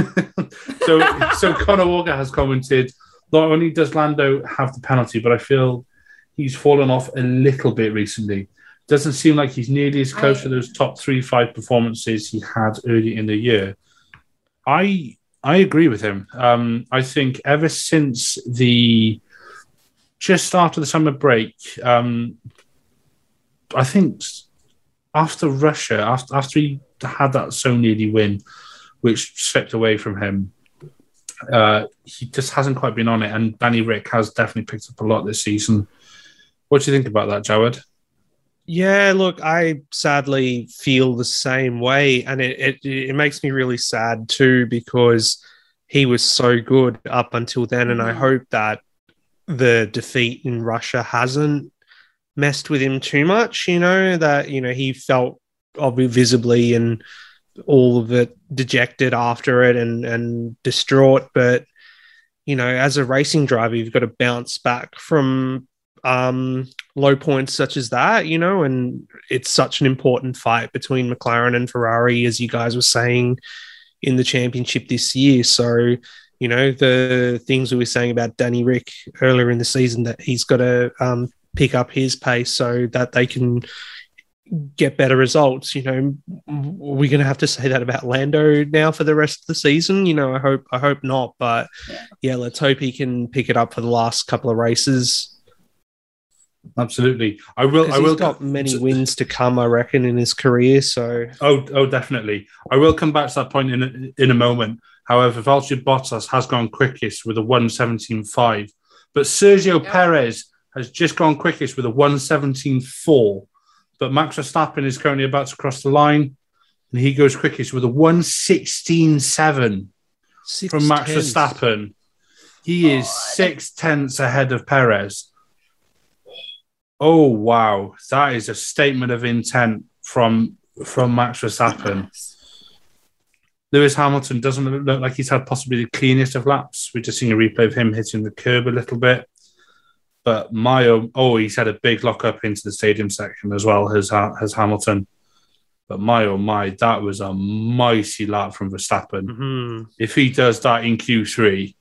so so Connor Walker has commented. Not only does Lando have the penalty, but I feel he's fallen off a little bit recently. Doesn't seem like he's nearly as close I, to those top three five performances he had early in the year. I I agree with him. Um, I think ever since the just after the summer break, um, I think after Russia, after after he had that so nearly win, which slipped away from him, uh, he just hasn't quite been on it. And Danny Rick has definitely picked up a lot this season. What do you think about that, Jawed? Yeah, look, I sadly feel the same way, and it, it it makes me really sad too because he was so good up until then, and I hope that the defeat in Russia hasn't messed with him too much. You know that you know he felt obviously visibly and all of it dejected after it and and distraught, but you know, as a racing driver, you've got to bounce back from um, low points such as that, you know, and it's such an important fight between McLaren and Ferrari, as you guys were saying in the championship this year. So, you know, the things we were saying about Danny Rick earlier in the season, that he's got to um, pick up his pace so that they can get better results. You know, we're going to have to say that about Lando now for the rest of the season. You know, I hope, I hope not, but yeah, yeah let's hope he can pick it up for the last couple of races. Absolutely. I will. I will. He's got many wins to come, I reckon, in his career. So, oh, oh, definitely. I will come back to that point in a, in a moment. However, Valtteri Bottas has gone quickest with a one seventeen point five, but Sergio yeah. Perez has just gone quickest with a one seventeen point four. But Max Verstappen is currently about to cross the line, and he goes quickest with a one sixteen point seven from Max tenths. Verstappen. He is oh, six tenths ahead of Perez. Oh, wow. That is a statement of intent from, from Max Verstappen. Lewis Hamilton doesn't look like he's had possibly the cleanest of laps. We're just seeing a replay of him hitting the curb a little bit. But my, oh, he's had a big lock up into the stadium section as well as, as Hamilton. But my, oh my, that was a mighty lap from Verstappen. Mm-hmm. If he does that in Q three,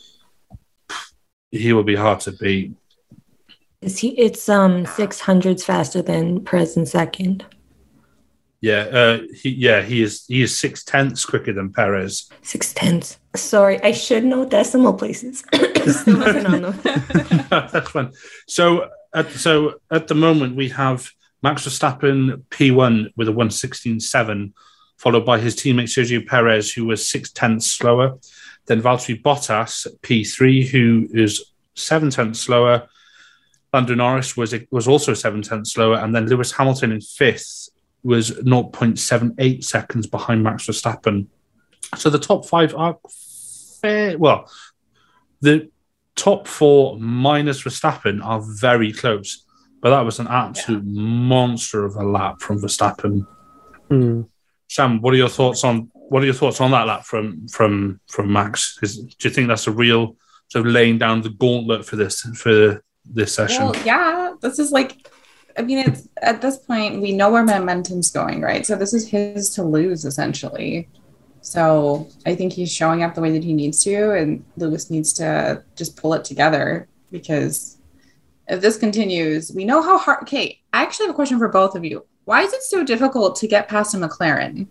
he will be hard to beat. Is he? It's um six hundreds faster than Perez in second. Yeah, uh, he, yeah, he is. He is six tenths quicker than Perez. Six tenths. Sorry, I should know decimal places. Still wasn't on them. That's fun. So, at, so at the moment we have Max Verstappen P one with a one sixteen point seven, followed by his teammate Sergio Perez, who was six tenths slower. Then Valtteri Bottas P three, who is seven tenths slower. Lando Norris was was also seven tenths slower, and then Lewis Hamilton in fifth was zero point seven eight seconds behind Max Verstappen. So the top five are fair. Well, the top four minus Verstappen are very close, but that was an absolute yeah. monster of a lap from Verstappen. Mm. Sam, what are your thoughts on what are your thoughts on that lap from from from Max? Is, do you think that's a real sort of laying down the gauntlet for this for this session? Well, yeah, this is like, I mean, it's at this point we know where momentum's going, right? So this is his to lose essentially. So I think he's showing up the way that he needs to, and Lewis needs to just pull it together, because if this continues, we know how hard. Okay, I actually have a question for both of you. Why is it so difficult to get past a McLaren?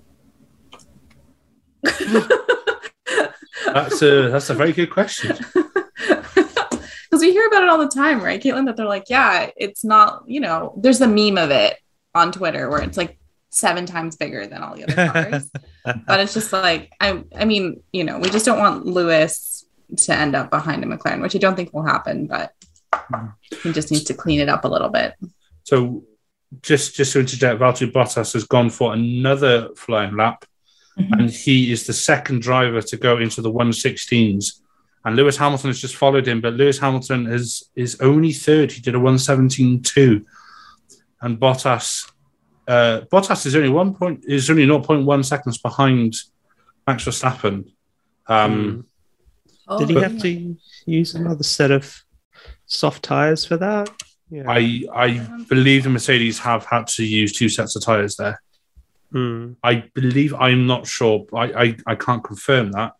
That's a that's a very good question. Because we hear about it all the time, right, Caitlin? That they're like, yeah, it's not, you know, there's the meme of it on Twitter where it's like seven times bigger than all the other cars. But it's just like, I I mean, you know, we just don't want Lewis to end up behind a McLaren, which I don't think will happen, but he just needs to clean it up a little bit. So just, just to interject, Valtteri Bottas has gone for another flying lap, mm-hmm. and he is the second driver to go into the one sixteens. And Lewis Hamilton has just followed him, but Lewis Hamilton is, is only third. He did a one seventeen two. And Bottas uh, Bottas is only one point is only zero point one seconds behind Max Verstappen. Um, mm. Did he Oh, have to use another set of soft tires for that? Yeah. I I believe the Mercedes have had to use two sets of tires there. Mm. I believe, I'm not sure. I, I, I can't confirm that.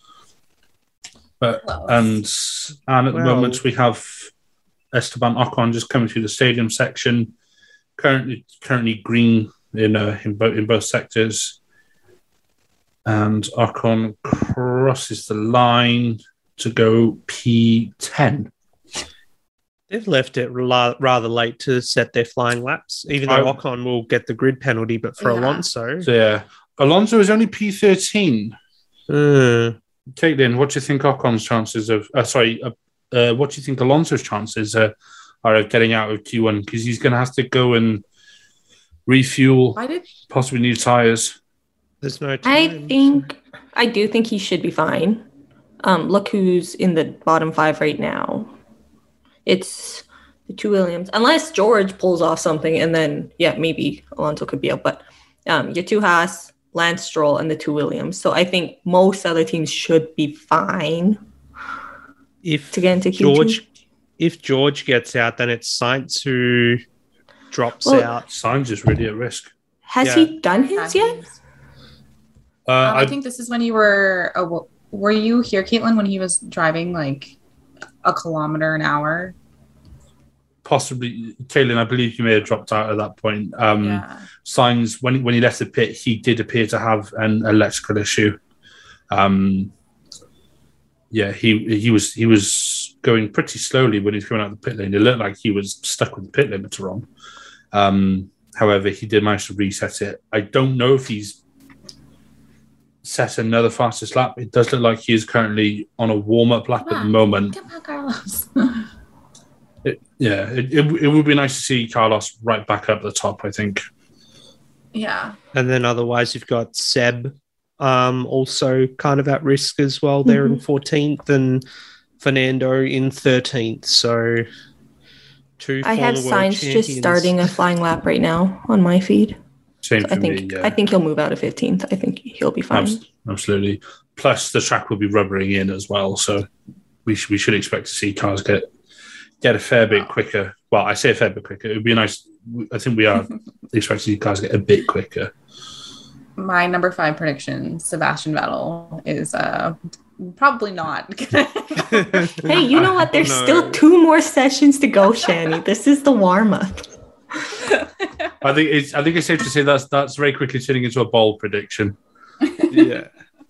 But Close. and and at the Well- moment we have Esteban Ocon just coming through the stadium section. Currently currently green in uh, in both in both sectors. And Ocon crosses the line to go P ten. They've left it la- rather late to set their flying laps, even though I- Ocon will get the grid penalty, but for Yeah. Alonso. So yeah, Alonso is only P thirteen. Uh, Caitlin, what do you think Ocon's chances of? Uh, sorry, uh, uh, what do you think Alonso's chances uh, are of getting out of Q one? Because he's going to have to go and refuel, Why did possibly new tires. there's no I time. think I do think he should be fine. Um, look who's in the bottom five right now. It's the two Williams, unless George pulls off something, and then yeah, maybe Alonso could be out. But um, your two Haas, Lance Stroll, and the two Williams. So I think most other teams should be fine If to get into Q two. George, if George gets out, then it's Sainz who drops Well, out. Sainz is really at risk. Has yeah. he done his yet? Uh, Um, I, I, think this is when you were. Uh, w- were you here, Caitlin, when he was driving like a kilometer an hour? possibly, Caitlin, I believe you may have dropped out at that point. Um, Yeah. Sainz, when when he left the pit, he did appear to have an electrical issue. Um, yeah, he he was he was going pretty slowly when he was coming out of the pit lane. It looked like he was stuck with the pit limiter on. Um, however, he did manage to reset it. I don't know if he's set another fastest lap. It does look like he is currently on a warm-up lap at the moment. Come on, Carlos. It, yeah, it, it, it would be nice to see Carlos right back up the top, I think. yeah. And then otherwise, you've got Seb um, also kind of at risk as well. They're in fourteenth and Fernando in thirteenth. So two I have former world Sainz just champions. starting a flying lap right now on my feed. Same So for I think me, yeah. I think he'll move out of fifteenth. I think he'll be fine. Abs- Absolutely. Plus, the track will be rubbering in as well, so we, sh- we should expect to see cars get get a fair bit quicker. Well, I say a fair bit quicker. It would be nice. I think we are expecting to see cars get a bit quicker. My number five prediction, Sebastian Vettel, is uh probably not. Hey, you know what? There's No. still two more sessions to go, Shani. This is the warm up. I think it's I think it's safe to say that's that's very quickly turning into a bold prediction. Yeah.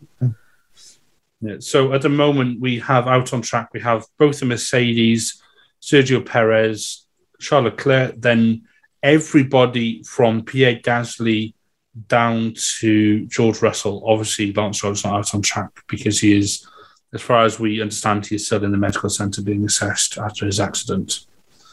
Yeah. So at the moment, we have out on track, we have both the Mercedes, Sergio Perez, Charles Leclerc, then everybody from Pierre Gasly down to George Russell. Obviously, Lance Stroll's not out on track because he is, as far as we understand, he is still in the medical centre being assessed after his accident.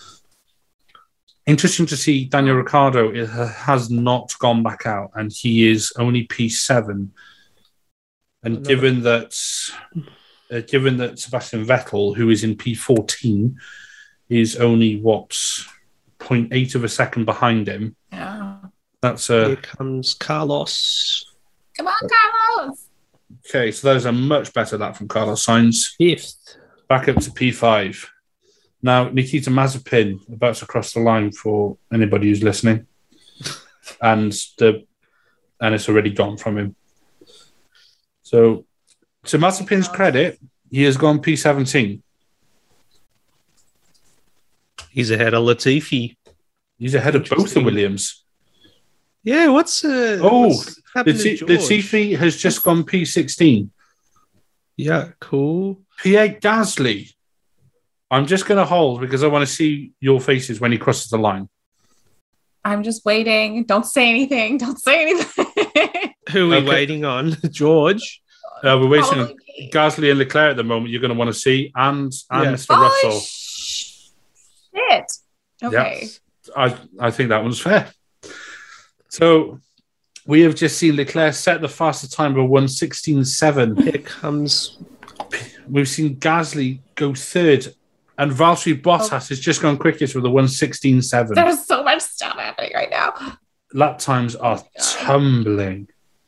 Interesting to see Daniel Ricciardo it has not gone back out, and he is only P seven. And Another- given that, uh, given that Sebastian Vettel, who is in P fourteen, is only what zero point eight of a second behind him, Yeah. that's Here a comes Carlos. Come on, Carlos. okay. So that is a much better lap from Carlos Sainz. Fifth. Back up to P five. Now Nikita Mazepin about to cross the line for anybody who's listening, and the and it's already gone from him. So, to Mazepin's credit, he has gone P seventeen. He's ahead of Latifi. He's ahead of both the Interesting. Williams. Yeah, what's uh Oh, what's happened to Lati- George? Latifi has just gone P sixteen. Yeah, cool. Pierre Gasly. I'm just going to hold because I want to see your faces when he crosses the line. I'm just waiting. Don't say anything. Don't say anything. Who are we Okay. waiting on? George. Uh, we're waiting on Probably. Gasly and Leclerc at the moment. You're going to want to see, and and Yeah. Mister Oh, Russell. shit. Okay. Yes, I I think that one's fair. So we have just seen Leclerc set the fastest time of one sixteen point seven. Here comes. We've seen Gasly go third, and Valtteri Bottas Oh. has just gone quickest with a one sixteen point seven. There's so much stuff happening right now. Lap times are God. tumbling,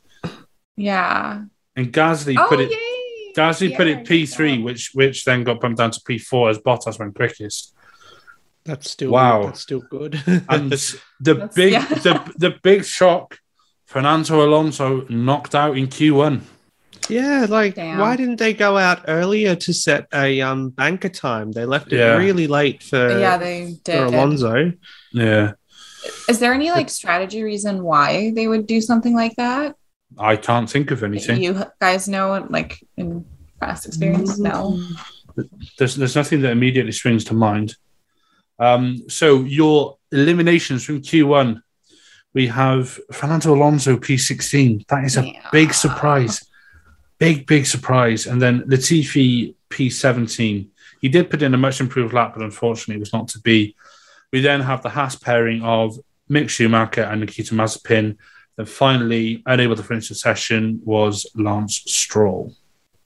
Yeah. and Gasly Oh, put it. yay. Gasly put Yeah, it P three, yeah. which which then got bumped down to P four as Bottas went quickest. That's still Wow. That's still good. And the That's- big yeah. the the big shock, Fernando Alonso knocked out in Q one. yeah, like Damn. why didn't they go out earlier to set a um banker time? They left it Yeah. really late for, yeah, they for did. Alonso. Yeah, Is there any like strategy reason why they would do something like that? I can't think of anything. You guys know, like in past experience? No. There's there's nothing that immediately springs to mind. Um, so your eliminations from Q one, we have Fernando Alonso P sixteen. That is a Yeah. big surprise, big big surprise. And then Latifi P seventeen. He did put in a much improved lap, but unfortunately, it was not to be. We then have the Haas pairing of Mick Schumacher and Nikita Mazepin. Then finally, unable to finish the session was Lance Stroll.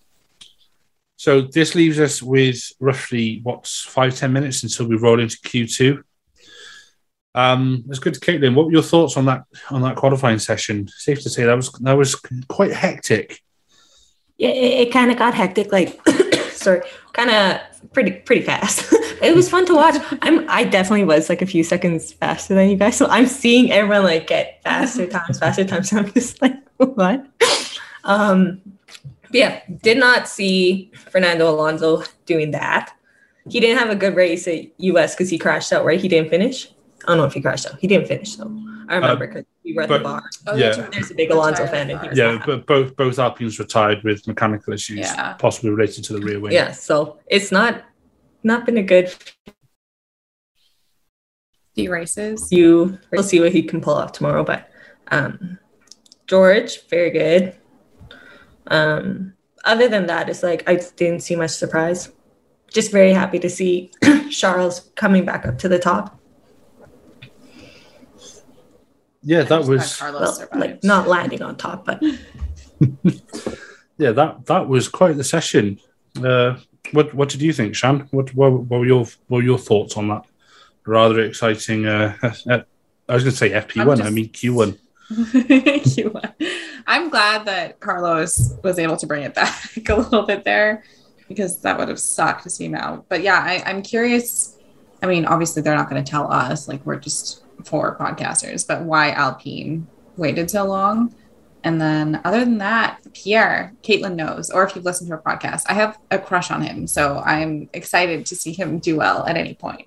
So this leaves us with roughly, what's five, ten minutes until we roll into Q two. Um, let's go to Caitlin. What were your thoughts on that on that qualifying session? Safe to say that was that was quite hectic. Yeah, it, it kind of got hectic, like, sorry, kind of pretty pretty fast. It was fun to watch. I'm I definitely was like a few seconds faster than you guys, so I'm seeing everyone like get faster times, faster times. So I'm just like, what? Um, but yeah, did not see Fernando Alonso doing that. He didn't have a good race at U S because he crashed out, right? He didn't finish. I don't know if he crashed out. He didn't finish though. I remember because we were at but- the bar. Oh, Yeah. that's right. There's a big Alonso fan in here. Yeah, but both both Alpines retired with mechanical issues, Yeah. possibly related to the rear wing. Yeah, so it's not not been a good Few races. few. We'll see what he can pull off tomorrow. But um, George, very good. Um, other than that, it's like I didn't see much surprise. Just very happy to see Charles coming back up to the top. Yeah, that I'm was just glad Carlos Well, survived. like not landing on top, but yeah that that was quite the session. Uh, what what did you think, Shan? What what, what were your what were your thoughts on that rather exciting? Uh, uh, I was going to say F P one. I'm I just- mean Q one. Q one. I'm glad that Carlos was able to bring it back a little bit there because that would have sucked to see him out. But yeah, I, I'm curious. I mean, obviously they're not going to tell us, like we're just four podcasters, but why Alpine waited so long? And then other than that, Pierre, Caitlin knows, or if you've listened to our podcast, I have a crush on him. So I'm excited to see him do well at any point.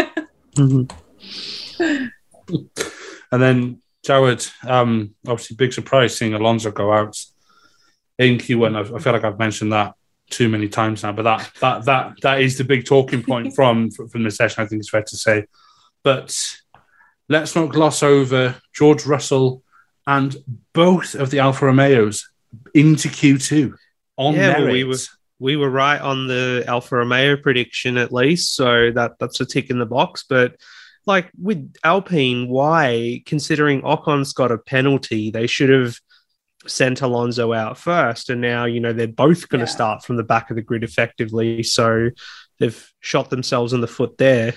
And then Jawed, um, obviously big surprise seeing Alonso go out in Q one. I, I feel like I've mentioned that too many times now, but that that that that is the big talking point from from the session. I think it's fair to say. But let's not gloss over George Russell and both of the Alfa Romeos into Q two on Yeah, well, merit. we were we were right on the Alfa Romeo prediction at least, so that that's a tick in the box. But like with Alpine, why, considering Ocon's got a penalty, they should have sent Alonso out first, and now you know they're both going to Yeah. start from the back of the grid effectively. So they've shot themselves in the foot there.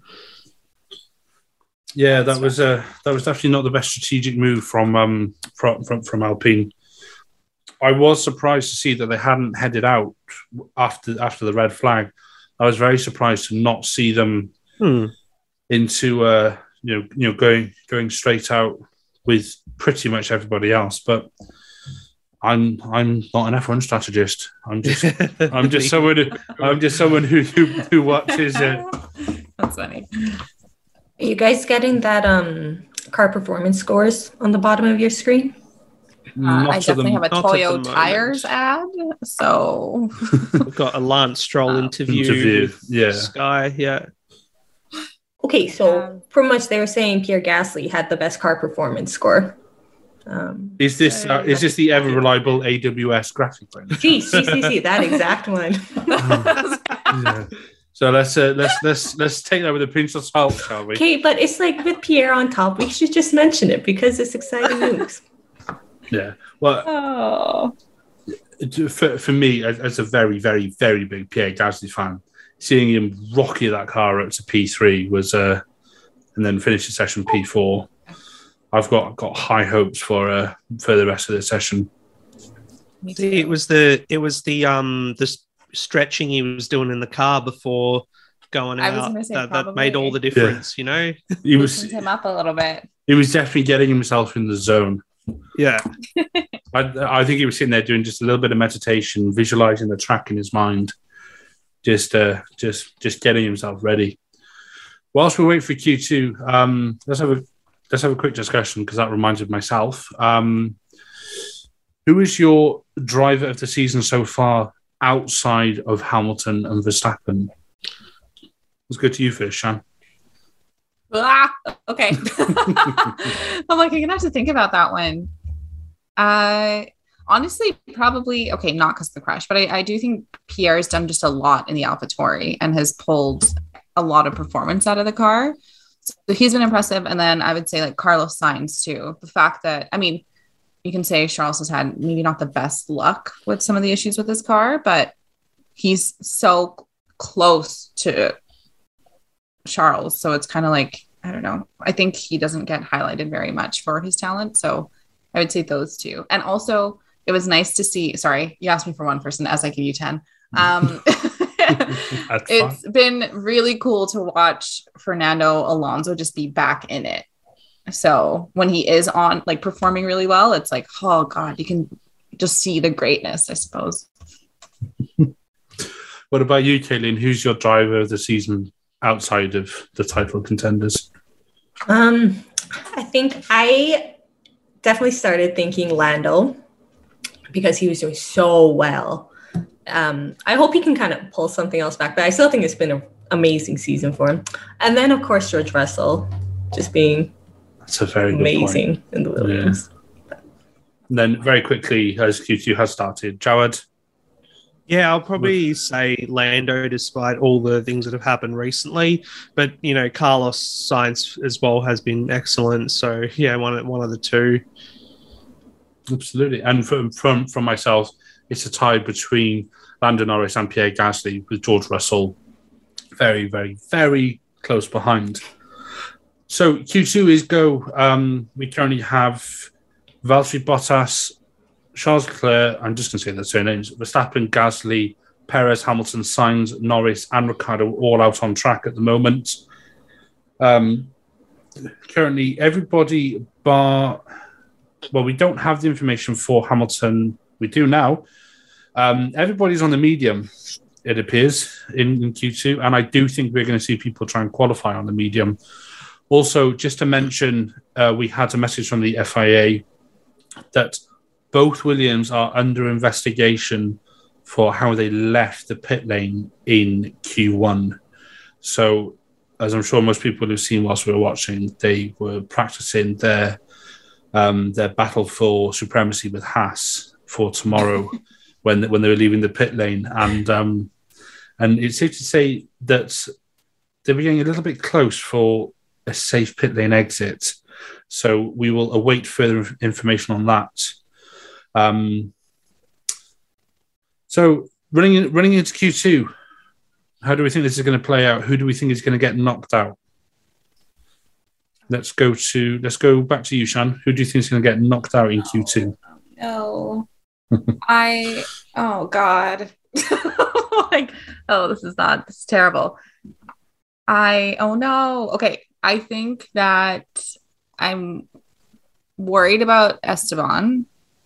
Yeah, that was uh, that was definitely not the best strategic move from um from from, from Alpine. I was surprised to see that they hadn't headed out after after the red flag. I was very surprised to not see them Hmm. into uh you know you know going going straight out with pretty much everybody else. But I'm I'm not an F one strategist. I'm just I'm just someone who, I'm just someone who who, who watches it. That's funny. are you guys getting that um car performance scores on the bottom of your screen? Uh, Not I at the- definitely have a not at the Toyo moment. Tires ad. So We've got a Lance Stroll Um, interview, Interview, with yeah. Sky. Yeah, Okay, so Um, pretty much they were saying Pierre Gasly had the best car performance score. Um, Is this uh, is this the ever reliable A W S graphic plane? Gee, see, see, see, that exact one. Yeah. So let's uh, let's let's let's take that with a pinch of salt, shall we? Okay, but it's like with Pierre on top, we should just mention it because it's exciting news. Yeah. Well, Oh, for, for me, as, as a very, very, very big Pierre Gasly fan, seeing him rocky that car up to P three was, uh, and then finish the session P four. I've got got high hopes for uh, for the rest of the session. me See, it was the it was the um the s- stretching he was doing in the car before going I was out gonna say that, that made all the probably. difference. You know. He was loosened him up a little bit. he was definitely getting himself in the zone. Yeah. I, I think he was sitting there doing just a little bit of meditation, visualizing the track in his mind, just uh, just just getting himself ready. Whilst we wait for Q two, um, let's have a let's have a quick discussion because that reminds me of myself. Um, who is your driver of the season so far outside of Hamilton and Verstappen? Let's go to you first, Shan. Ah, okay. I'm like, I'm gonna have to think about that one. Uh honestly, probably okay, not because of the crash, but I, I do think Pierre's done just a lot in the AlphaTauri and has pulled a lot of performance out of the car. So he's been impressive. And then I would say like Carlos Sainz too. The fact that I mean, you can say Charles has had maybe not the best luck with some of the issues with his car, but he's so close to Charles. So it's kind of like, I don't know. I think he doesn't get highlighted very much for his talent. So I would say those two. And also it was nice to see, sorry, you asked me for one person as I give you ten. Um, it's been really cool to watch Fernando Alonso just be back in it. So when he is on, like performing really well, it's like, oh God, you can just see the greatness, I suppose. What about you, Kaylin? Who's your driver of the season outside of the title contenders? Um, I think I definitely started thinking Lando because he was doing so well. Um, I hope he can kind of pull something else back, but I still think it's been an amazing season for him. And then, of course, George Russell just being That's a very good amazing point. in the Williams. Yeah. And then very quickly, as Q two has started, Jawad? Yeah, I'll probably say Lando, despite all the things that have happened recently. But you know, Carlos Sainz as well has been excellent. So yeah, one one of the two. Absolutely. And from from from myself, it's a tie between Lando Norris and Pierre Gasly, with George Russell very, very, very close behind. So Q two is go. Um, we currently have Valtteri Bottas, Charles Leclerc, I'm just going to say their surnames, Verstappen, Gasly, Perez, Hamilton, Sainz, Norris, and Ricciardo all out on track at the moment. Um, currently, everybody bar... Well, we don't have the information for Hamilton. We do now. Um, everybody's on the medium, it appears, in, in Q two, and I do think we're going to see people try and qualify on the medium. Also, just to mention, uh, we had a message from the F I A that both Williams are under investigation for how they left the pit lane in Q one. So, as I'm sure most people have seen whilst we were watching, they were practicing their um, their battle for supremacy with Haas for tomorrow when when they were leaving the pit lane. And um, and it's safe to say that they were getting a little bit close for a safe pit lane exit. So we will await further information on that. Um, so running in, running into Q two, how do we think this is going to play out? Who do we think is going to get knocked out? Let's go to let's go back to you, Shan. Who do you think is going to get knocked out in Q two? No, I oh God, like oh this is not this is terrible. I oh no okay. I think that I'm worried about Esteban.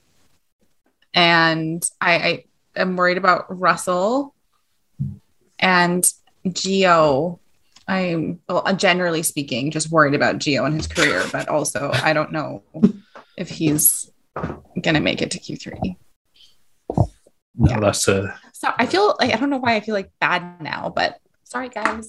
And I, I am worried about Russell and Gio. I'm well, generally speaking, just worried about Gio and his career, but also I don't know if he's gonna make it to Q three. No, yeah. That's a. So I feel like I don't know why I feel like bad now, but sorry guys.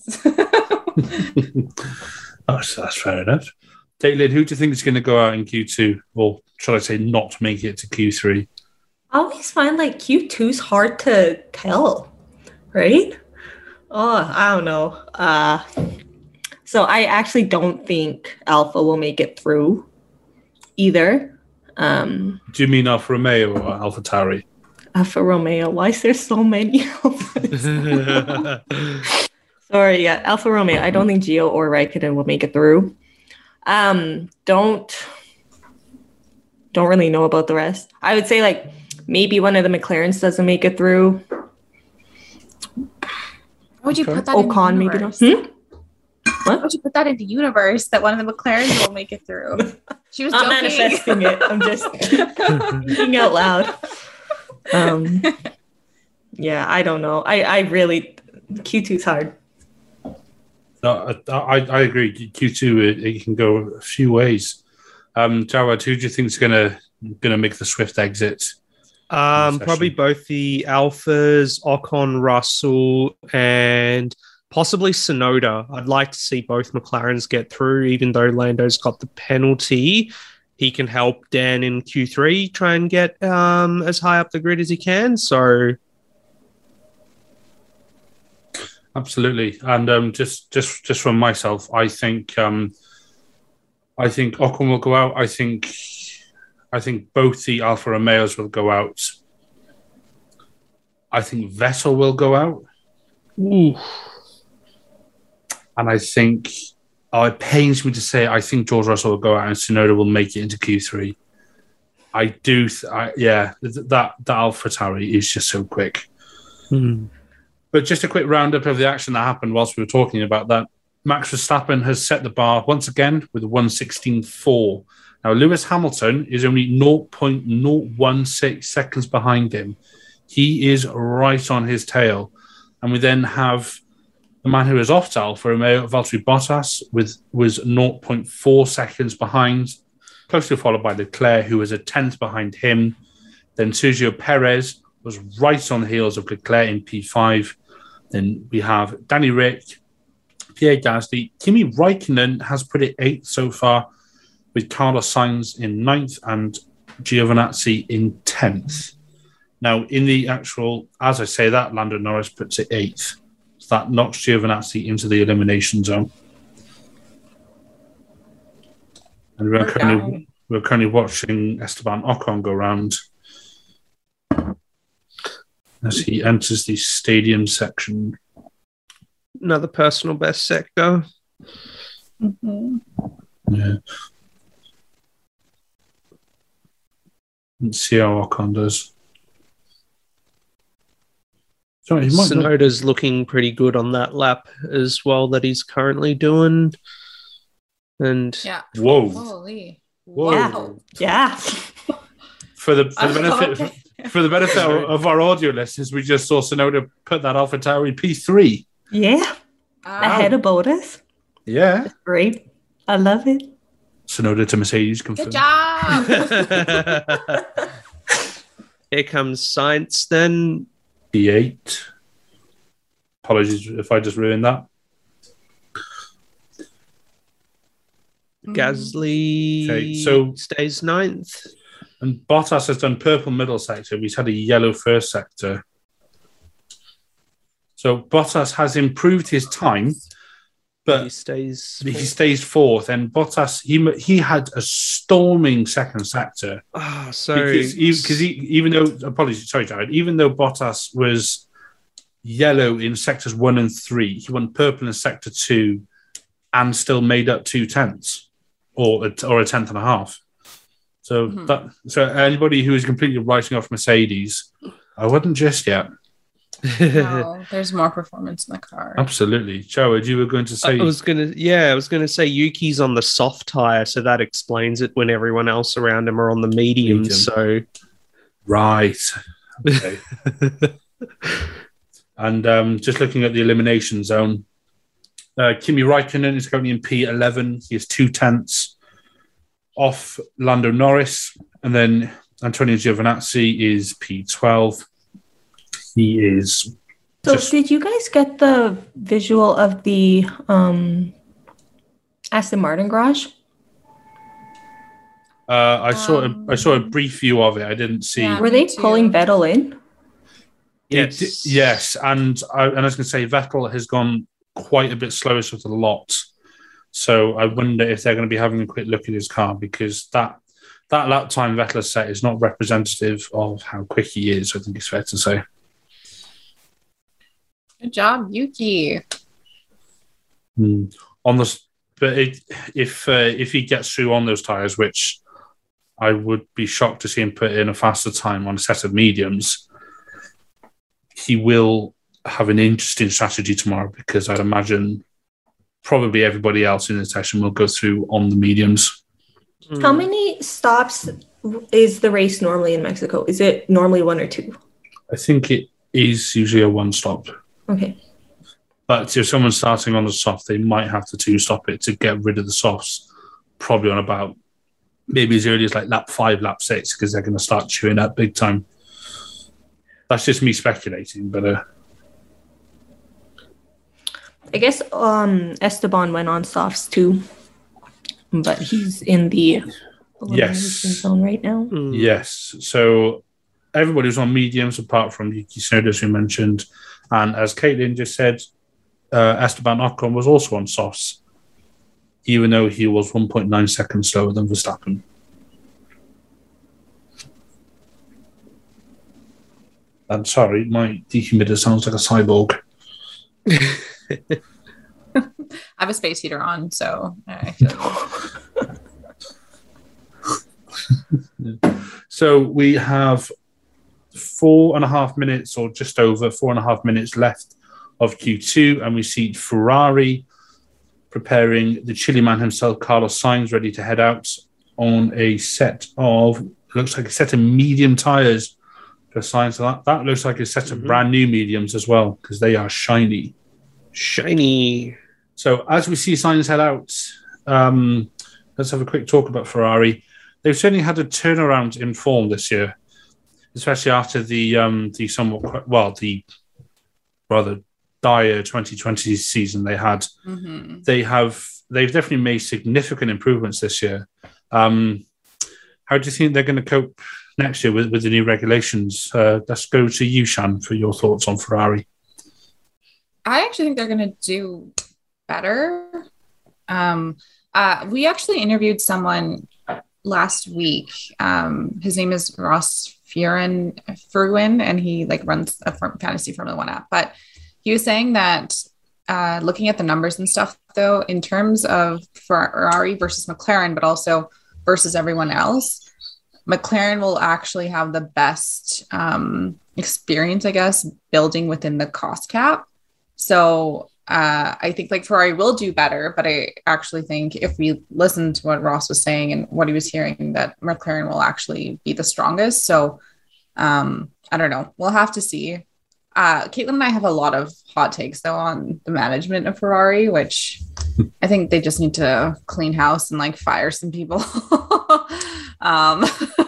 that's, that's fair enough. Caitlin, who do you think is going to go out in Q two? Or should I say, not make it to Q three? I always find like Q two is hard to tell, right? Oh, I don't know. Uh, so I actually don't think Alpha will make it through either. Um, Do you mean Alfa Romeo or AlphaTauri? Alfa Romeo. Why is there so many Alphas? Sorry, yeah, Alfa Romeo. I don't think Gio or Raikkonen will make it through. Um, don't don't really know about the rest. I would say like maybe one of the McLarens doesn't make it through. How would you Okay. put that Ocon in the maybe not. universe? Hmm? How would you put that into universe that one of the McLarens will make it through? She was I'm joking. manifesting it. I'm just thinking out loud. Um, yeah, I don't know. I, I really Q two's hard. No, I, I, I agree. Q two, it, it can go a few ways. Um, Jawad, who do you think is gonna gonna make the swift exit? Um, session. probably both the Alphas, Ocon, Russell, and possibly Sonoda. I'd like to see both McLarens get through, even though Lando's got the penalty. He can help Dan in Q three try and get um, as high up the grid as he can. So, Absolutely, and um, just just just from myself, I think um, I think Ocon will go out. I think I think both the Alfa Romeos will go out. I think Vettel will go out, ooh, and I think oh, it pains me to say I think George Russell will go out and Tsunoda will make it into Q three. I do, th- I, yeah. th- That that AlphaTauri is just so quick. hmm. But just a quick roundup of the action that happened whilst we were talking about that. Max Verstappen has set the bar once again with one sixteen point four. Now, Lewis Hamilton is only zero point zero one six seconds behind him. He is right on his tail. And we then have the man who is off to Alfa Romeo, Valtteri Bottas, with, was zero point four seconds behind, closely followed by Leclerc, who was a tenth behind him. Then Sergio Perez was right on the heels of Leclerc in P five. Then we have Danny Rick, Pierre Gasly. Kimi Raikkonen has put it eighth so far, with Carlos Sainz in ninth and Giovinazzi in tenth. Now, in the actual, as I say that, Lando Norris puts it eighth. So that knocks Giovinazzi into the elimination zone. And we're We're currently, down. we're currently watching Esteban Ocon go round as he enters the stadium section. Another personal best sector. Mhm. Yeah. Let's see how Ocon does. So he might not, Sonoda's looking pretty good on that lap as well that he's currently doing. And Yeah. whoa. Holy. Whoa. Wow. Yeah. For the for the benefit Okay. for the benefit of, of our audio listeners, we just saw Sonoda put that AlphaTauri P three. Yeah. Ahead of Bottas. Yeah. Great. I love it. Sonoda to Mercedes confirmed. Good job. here comes Sainz then. P eight. Apologies if I just ruined that. Gasly Okay, so- stays ninth. And Bottas has done purple middle sector. He's had a yellow first sector. So Bottas has improved his time, he but stays. he stays fourth. And Bottas, he he had a storming second sector. Ah, so Because, he, because he, even though, apologies, sorry, Jared, even though Bottas was yellow in sectors one and three, he won purple in sector two and still made up two tenths or a, or a tenth and a half. So Mhm. that so anybody who is completely writing off Mercedes, I wouldn't just yet. No, there's more performance in the car. Absolutely. Jared, you were going to say I was gonna, yeah, I was gonna say Yuki's on the soft tire, so that explains it when everyone else around him are on the medium. Medium. So, right. Okay. And um, just looking at the elimination zone, uh, Kimi Raikkonen is currently in P eleven. He has two tenths off Lando Norris. And then Antonio Giovinazzi is P twelve. He is So just... did you guys get the visual of the um, Aston Martin garage? Uh, I saw Um, a, I saw a brief view of it. I didn't see. Yeah. Were me they too. pulling Vettel in? Yes. It- yes, and I, and I was going to say Vettel has gone quite a bit slower with the lot. So I wonder if they're going to be having a quick look at his car, because that that lap time Vettel has set is not representative of how quick he is. I think it's fair to say. Good job, Yuki. Hmm. On the but it, if uh, if he gets through on those tires, which I would be shocked to see him put in a faster time on a set of mediums, he will have an interesting strategy tomorrow, because I'd imagine probably everybody else in the session will go through on the mediums. Mm. How many stops is the race normally in Mexico? Is it normally one or two? I think it is usually a one stop. Okay. But if someone's starting on the soft, they might have to two stop it to get rid of the softs, probably on about maybe as early as like lap five, lap six, because they're going to start chewing up big time. That's just me speculating, but uh, I guess um, Esteban went on softs too, but he's in the elimination Yes. zone right now. Mm. yes. So everybody was on mediums apart from Yuki Tsunoda, as we mentioned. And as Caitlin just said, uh, Esteban Ocon was also on softs, even though he was one point nine seconds slower than Verstappen. I'm sorry, my dehumidifier sounds like a cyborg. I have a space heater on, so I feel So we have four and a half minutes, or just over four and a half minutes left of Q two, and we see Ferrari preparing the Chile man himself, Carlos Sainz, ready to head out on a set of, looks like a set of medium tyres for Sainz. So that, that looks like a set of Mhm. brand new mediums as well, because they are shiny. Shiny. So as we see Sainz head out, um, let's have a quick talk about Ferrari. They've certainly had a turnaround in form this year, especially after the um, the somewhat well the rather dire twenty twenty season they had. mm-hmm. They have they've definitely made significant improvements this year. Um, how do you think they're going to cope next year with, with the new regulations? Uh, let's go to you, Shan, for your thoughts on Ferrari. I actually think they're going to do better. Um, uh, we actually interviewed someone last week. Um, his name is Ross Furin, Furuin, and he like runs a fantasy Formula One app. But he was saying that uh, looking at the numbers and stuff, though, in terms of Ferrari versus McLaren, but also versus everyone else, McLaren will actually have the best um, experience, I guess, building within the cost cap. So uh, I think like Ferrari will do better, but I actually think if we listen to what Ross was saying and what he was hearing, that McLaren will actually be the strongest. So um, I don't know. We'll have to see. Uh, Caitlin and I have a lot of hot takes though on the management of Ferrari, which I think they just need to clean house and like fire some people um,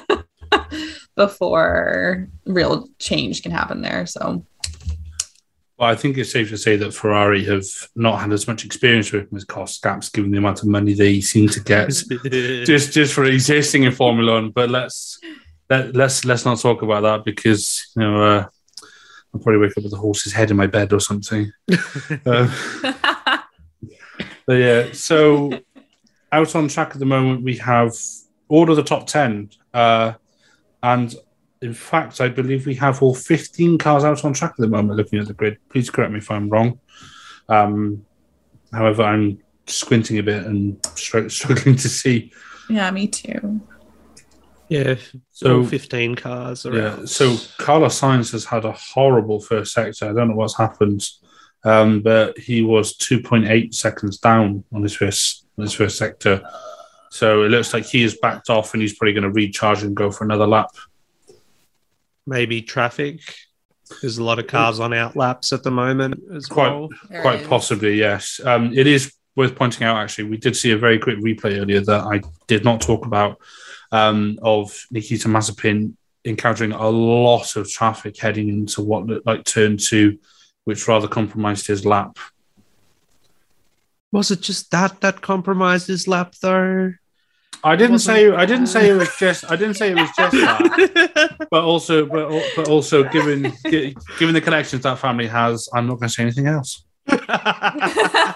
before real change can happen there. So. Well, I think it's safe to say that Ferrari have not had as much experience working with cost caps, given the amount of money they seem to get just just for existing in Formula One. But let's let, let's let's not talk about that, because you know uh, I'll probably wake up with a horse's head in my bed or something. um, but yeah, so out on track at the moment we have all of the top ten, uh, and. In fact, I believe we have all fifteen cars out on track at the moment, looking at the grid. Please correct me if I'm wrong. Um, however, I'm squinting a bit and str- struggling to see. Yeah, me too. Yeah, So so fifteen cars around. Yeah, so Carlos Sainz has had a horrible first sector. I don't know what's happened, um, but he was two point eight seconds down on his first on his first sector. So it looks like he is backed off, and he's probably going to recharge and go for another lap. Maybe traffic. There's a lot of cars on out laps at the moment as Quite, well. There quite it is. possibly, yes. Um, it is worth pointing out, actually, we did see a very quick replay earlier that I did not talk about um, of Nikita Mazepin encountering a lot of traffic heading into what looked like turn two, which rather compromised his lap. Was it just that that compromised his lap, though? I didn't Wasn't- say I didn't say it was just I didn't say it was just that, but also but, al- but also given gi- given the connections that family has, I'm not going to say anything else. yeah.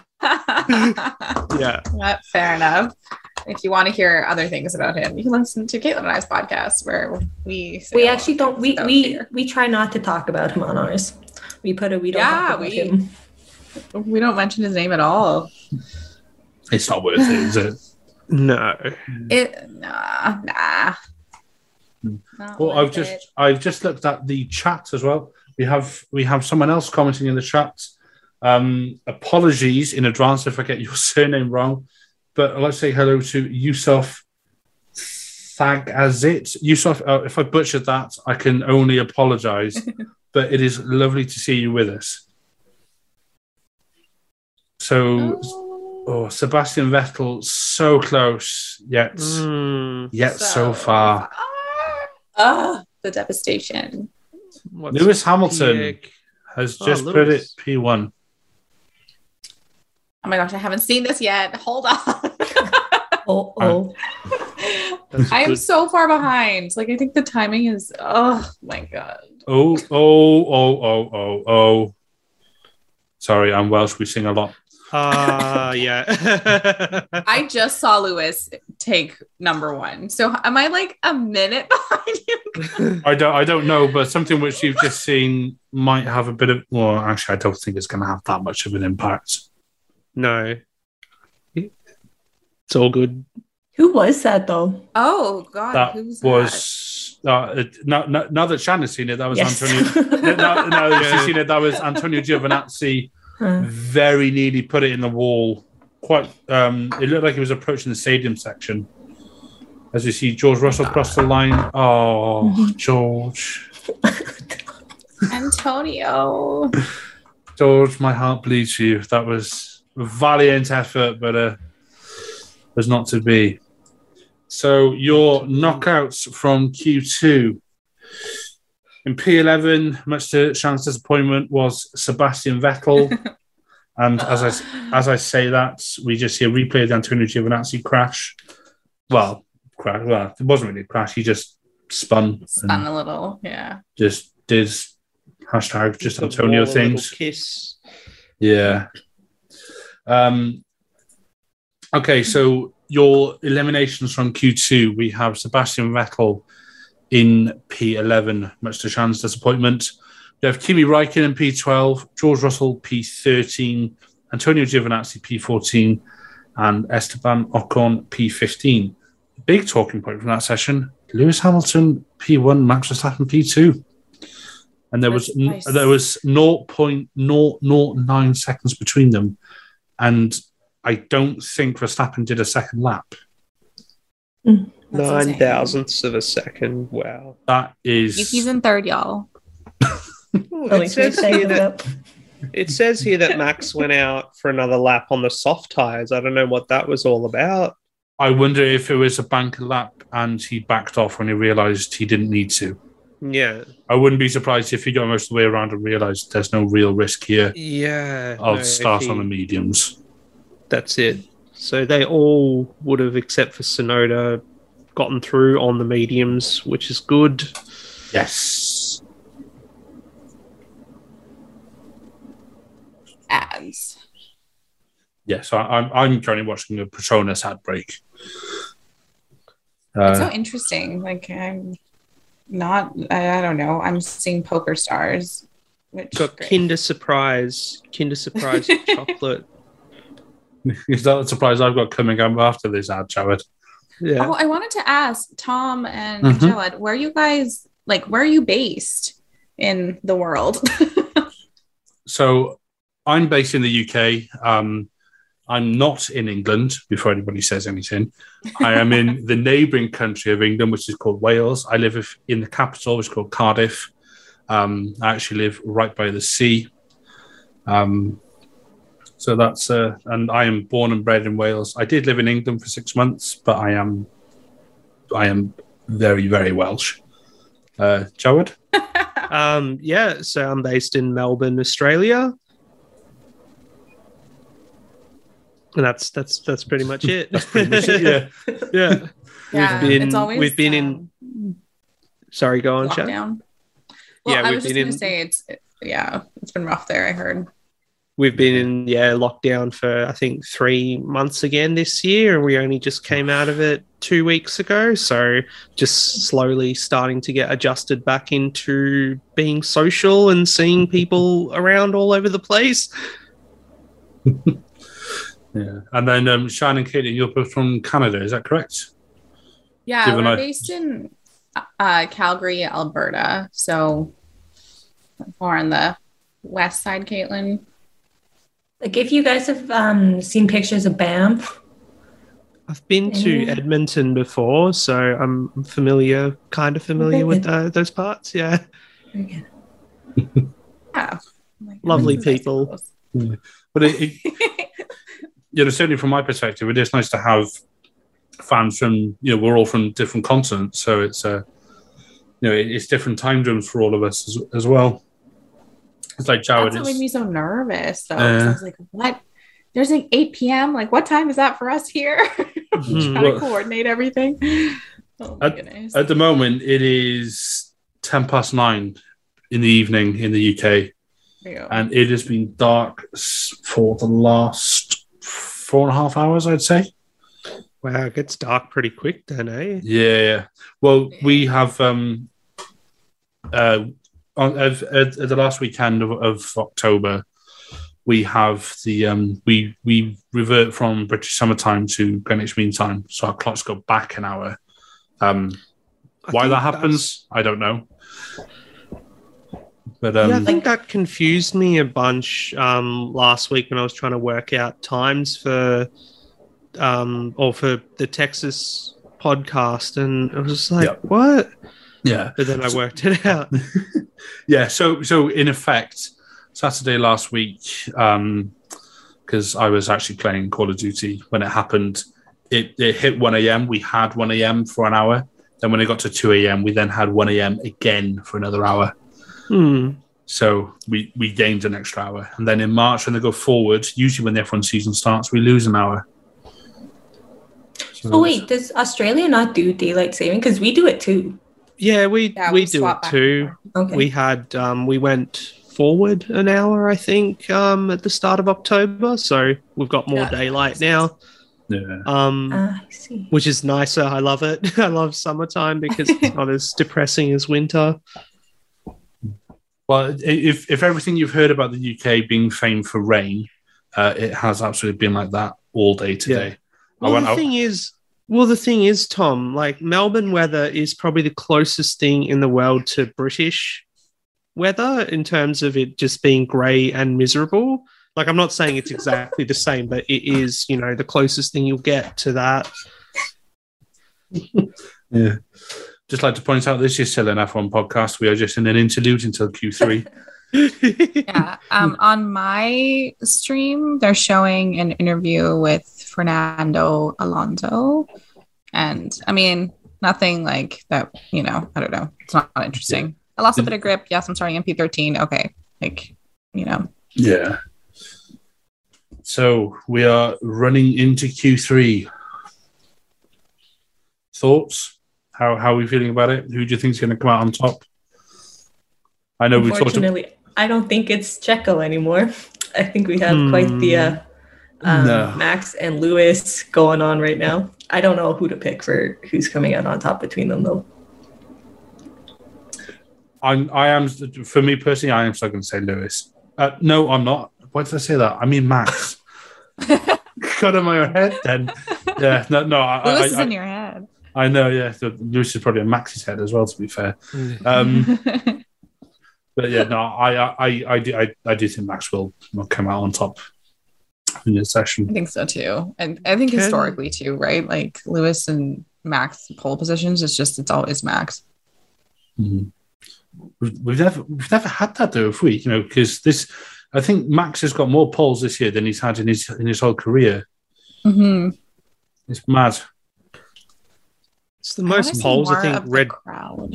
Yeah, fair enough. If you want to hear other things about him, you can listen to Caitlin and I's podcast where we say We a lot actually of don't. things We about we fear. we try not to talk about him on ours. We put a we don't Yeah, talk about we- him. we don't mention his name at all. It's not worth it, is it? No. It nah nah. Not Well, I've worth just it. I've just looked at the chat as well. We have we have someone else commenting in the chat. Um, apologies in advance if I get your surname wrong, but I'd like to say hello to Yusuf Thagazit. Yusuf, uh, if I butchered that, I can only apologize, but it is lovely to see you with us. So, Oh, oh, Sebastian Vettel, so close, yet Mm, yet so, far. Ah, the devastation. what's Lewis Hamilton Pieg? has Oh, just put it Lewis. P one. Oh my gosh, I haven't seen this yet. Hold on. Oh oh. That's I am good. so far behind. Like I think the timing is oh my god. Oh, oh, oh, oh, oh, oh. Sorry, I'm Welsh. We sing a lot. Ah, yeah. I just saw Lewis take number one. So am I like a minute behind you? I don't, I don't know, but something which you've just seen might have a bit of. Well, actually, I don't think it's going to have that much of an impact. No. It's all good. Who was that though? Oh god, That who's was uh, it, now, now, now that Shannon's seen it. That was Yes. Antonio. now, now that she's Yeah. seen it, that was Antonio Giovinazzi. Huh. Very nearly put it in the wall. Quite. Um, it looked like he was approaching the stadium section. As you see, George Russell cross the line. Oh, Mhm. George. Antonio? George, my heart bleeds for you. That was a valiant effort, but uh, was not to be. So your knockouts from Q two. In P eleven, much to Shannon's disappointment, was Sebastian Vettel. And as I as I say that, we just see a replay of the Antonio Giovinazzi crash. Well, crash. Well, it wasn't really a crash. He just spun, Spun and a little, yeah. just did hashtag just The Antonio wall, a little things. Kiss. Yeah. Um. Okay, so your eliminations from Q two, we have Sebastian Vettel in P eleven, much to Shannon's disappointment. We have Kimi Räikkönen in P twelve, George Russell P thirteen, Antonio Giovinazzi P fourteen, and Esteban Ocon P fifteen. Big talking point from that session: Lewis Hamilton P one, Max Verstappen P two, and there was That's nice. there was zero point zero zero nine seconds between them, and I don't think Verstappen did a second lap. That's Nine insane. thousandths of a second. Wow. That is Yuki's in third, y'all. Only It three says, here seconds that, up. it says here that Max went out for another lap on the soft tires. I don't know what that was all about. I wonder if it was a banker lap and he backed off when he realised he didn't need to. Yeah. I wouldn't be surprised if he got most of the way around and realised there's no real risk here. Yeah. I'll no, if start he- on the mediums. That's it. So they all would have, except for Sonoda, gotten through on the mediums, which is good. Yes. Ads. Yes, I, I'm I'm currently watching a Petronas ad break. It's Uh, so interesting. Like I'm not I, I don't know. I'm seeing Poker Stars. Which Got great. Kinder Surprise, Kinder Surprise chocolate. is that the surprise I've got coming up after this ad, Jared? Yeah. Oh, I wanted to ask Tom and Mhm. Jared, where are you guys like where are you based in the world? So I'm based in the U K. Um, I'm not in England, before anybody says anything. I am in the neighbouring country of England, which is called Wales. I live if- in the capital, which is called Cardiff. Um, I actually live right by the sea. Um, so that's, uh, and I am born and bred in Wales. I did live in England for six months, but I am, I am very, very Welsh. Uh, Jared? Um, yeah, so I'm based in Melbourne, Australia. And that's that's that's pretty much it. That's pretty much it, yeah. yeah. Yeah, We've been it's always, we've been in. um, Sorry, go on, Shan. lockdown. Well, Yeah, I we've was just been gonna in- say it's it, yeah, it's been rough there. I heard. We've been in yeah lockdown for I think three months again this year, and we only just came out of it two weeks ago. So just slowly starting to get adjusted back into being social and seeing people around all over the place. Yeah. And then um, Shine and Katie, you're both from Canada, is that correct? Yeah, Given we're I- based in uh, Calgary, Alberta. So more on the west side, Caitlin. Like, if you guys have um, seen pictures of Banff, I've been to Yeah. Edmonton before, so I'm familiar, kind of familiar Okay, with good. uh, those parts. Yeah, Yeah. Oh my Lovely goodness, people. that's so But it, it, close. you know, certainly from my perspective, it is nice to have fans from, you know, we're all from different continents. So it's, uh, you know, it, it's different time zones for all of us as, as well. It's like Jared. That's what It's, made me so nervous, though. 'cause Uh, I was like, "What? There's like eight p.m. Like, what time is that for us here?" I'm Mhm. trying Well- to coordinate everything. Oh my goodness! at the moment, it is ten past nine in the evening in the U K, Yeah. and it has been dark s- for the last four and a half hours, I'd say. wow, it gets dark pretty quick then, eh? Yeah. Well, we have um uh on at, at, at the last weekend of, of October, we have the um we we revert from British summertime to Greenwich Mean Time, so our clocks go back an hour. Um, I why think that that's- happens, I don't know. But um, yeah, I think that confused me a bunch um, last week when I was trying to work out times for um, or for the Texas podcast, and I was just like, Yeah. "What?" yeah, But then I worked it out. yeah. So so in effect, Saturday last week, um, because I was actually playing Call of Duty when it happened, it, it hit one a.m. We had one a.m. for an hour. Then when it got to two a.m., we then had one a.m. again for another hour. Hmm. So we, we gained an extra hour. And then in March, when they go forward, usually when the F one season starts, we lose an hour. So oh wait, does Australia not do daylight saving? Because we do it too. Yeah, we Yeah, we, we do swap it back too. and forth. Okay. We had um, we went forward an hour, I think, um, at the start of October. So we've got more Yeah, that daylight makes sense. now, yeah. um, Ah, I see. which is nicer. I love it. I love summertime because it's not as depressing as winter. Well, if, if everything you've heard about the U K being famed for rain, uh, it has absolutely been like that all day today. I Well, went the out. thing is, well, the thing is, Tom, like Melbourne weather is probably the closest thing in the world to British weather in terms of it just being grey and miserable. Like, I'm not saying it's exactly the same, but it is, you know, the closest thing you'll get to that. Yeah. Just like to point out, this is still an F one podcast. We are just in an interlude until Q three. Yeah. Um, on my stream, they're showing an interview with Fernando Alonso. And I mean, nothing like that, you know, I don't know. It's not, not interesting. I lost a bit of grip. Yes, I'm starting M P thirteen. Okay. Like, you know. Yeah. So we are running into Q three. Thoughts? How how are we feeling about it? Who do you think is going to come out on top? I know we talked. About, Unfortunately, I don't think it's Checo anymore. I think we have quite the uh, um, No. Max and Lewis going on right now. I don't know who to pick for who's coming out on top between them, though. I'm I am for me personally. I am still going to say Lewis. Uh, no, I'm not. Why did I say that? I mean Max. Got in my head then. Yeah, no, no. I, Lewis I, is I, in your head. I know. Yeah, so Lewis is probably in Max's head as well. To be fair, um, but yeah, no. I, I, I do, I, I do think Max will, will come out on top in this I session. think so too. And I think Can- historically too, right? Like Lewis and Max pole positions, it's just, it's always Max. Mhm. We've, we've never, we've never had that though, have we? You know, because this, I think Max has got more poles this year than he's had in his in his whole career. Mm-hmm. It's mad. It's the most polls, I think. Red. Crowd.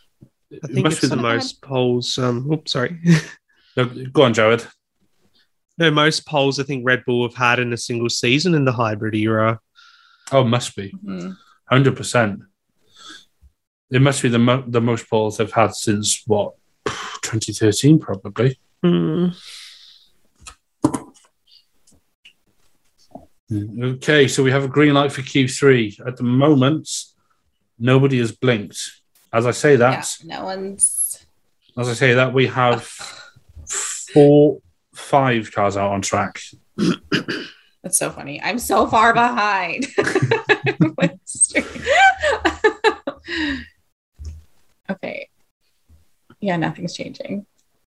I think must it's be the the- most polls. Um, oops, sorry. No, go on, Jared. No, most poles I think Red Bull have had in a single season in the hybrid era. Oh, must be. Mhm. one hundred percent. It must be the, mo- the most polls they've had since, what, twenty thirteen, probably. Hmm. Okay, so we have a green light for Q three. At the moment, nobody has blinked. As I say that, Yeah, no one's. as I say that, we have four, five cars out on track. That's so funny. I'm so far behind. Okay. Yeah, nothing's changing.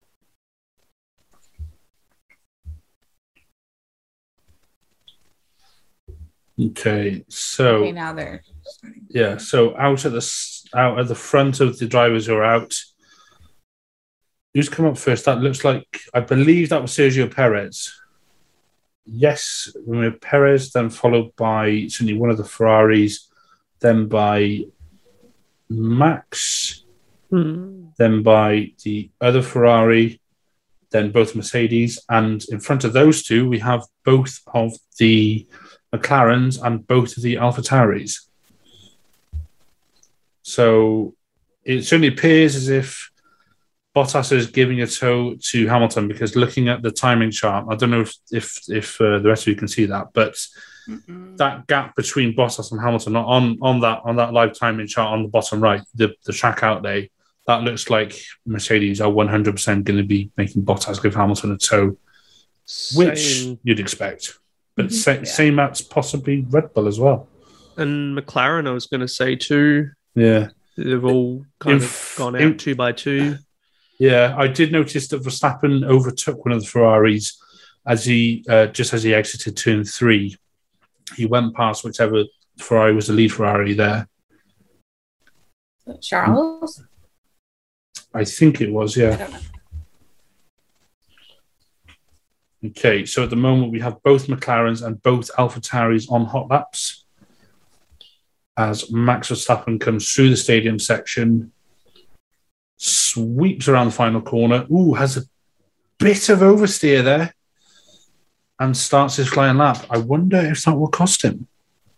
Okay, so Okay, now they're starting. yeah, so out at the s- out at the front of the drivers who are out. Who's come up first? That looks like, I believe that was Sergio Perez. Yes, we have Perez, then followed by certainly one of the Ferraris, then by Max, Hmm. then by the other Ferrari, then both Mercedes, and in front of those two, we have both of the McLarens and both of the AlphaTauris. So it certainly appears as if Bottas is giving a toe to Hamilton, because looking at the timing chart, I don't know if if, if uh, the rest of you can see that, but Mm-mm. that gap between Bottas and Hamilton on on that on that live timing chart on the bottom right, the, the track outlay, that looks like Mercedes are one hundred percent going to be making Bottas give Hamilton a toe, which Same. you'd expect. But Mhm. sa- Yeah. same at possibly Red Bull as well. And McLaren, I was going to say too. Yeah. They've all kind In of f- gone out in- two by two. Yeah, I did notice that Verstappen overtook one of the Ferraris as he uh, just as he exited turn three. He went past whichever Ferrari was the lead Ferrari there. Charles? I think it was, I yeah. don't know. Okay, so at the moment we have both McLarens and both AlphaTauris on hot laps as Max Verstappen comes through the stadium section, sweeps around the final corner, ooh, has a bit of oversteer there, and starts his flying lap. I wonder if that will cost him.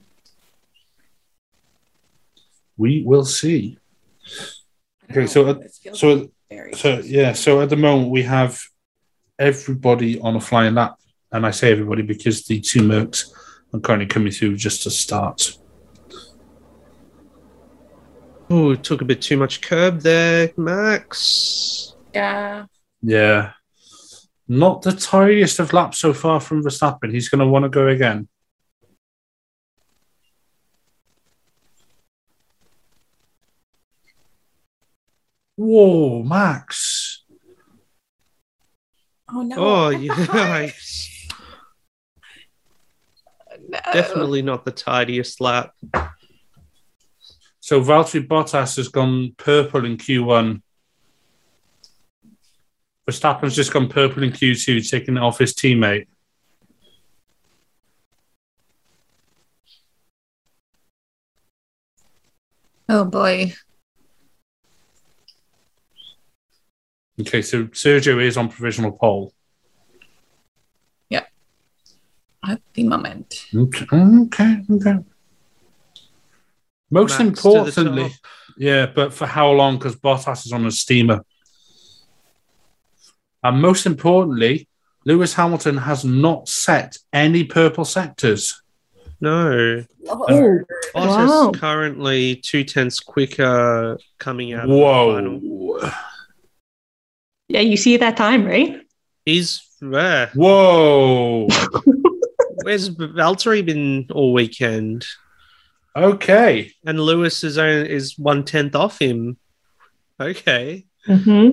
We will see. I don't Okay, so, know. uh, This feels so, very so yeah, so at the moment we have everybody on a flying lap, and I say everybody because the two Mercs are currently coming through just to start. Oh, took a bit too much curb there, Max. Yeah. Yeah. Not the tidiest of laps so far from Verstappen. He's going to want to go again. Whoa, Max. Oh no. Oh, yeah. No. Definitely not the tidiest lap. So Valtteri Bottas has gone purple in Q one. Verstappen's just gone purple in Q two, taking it off his teammate. Oh boy. Okay, so Sergio is on provisional pole. At the moment. Okay, okay, okay. Most Max to the importantly, top. yeah, but for how long? Because Bottas is on a steamer. And most importantly, Lewis Hamilton has not set any purple sectors. No. Oh, Bottas Wow. currently two tenths quicker coming out of the final. Whoa. yeah, you see that time, right? He's where? Whoa. Where's Valtteri been all weekend? Okay. And Lewis is only, is one tenth off him. Okay. Mm-hmm.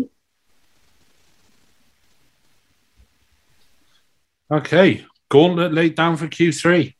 Okay. Gauntlet laid down for Q three.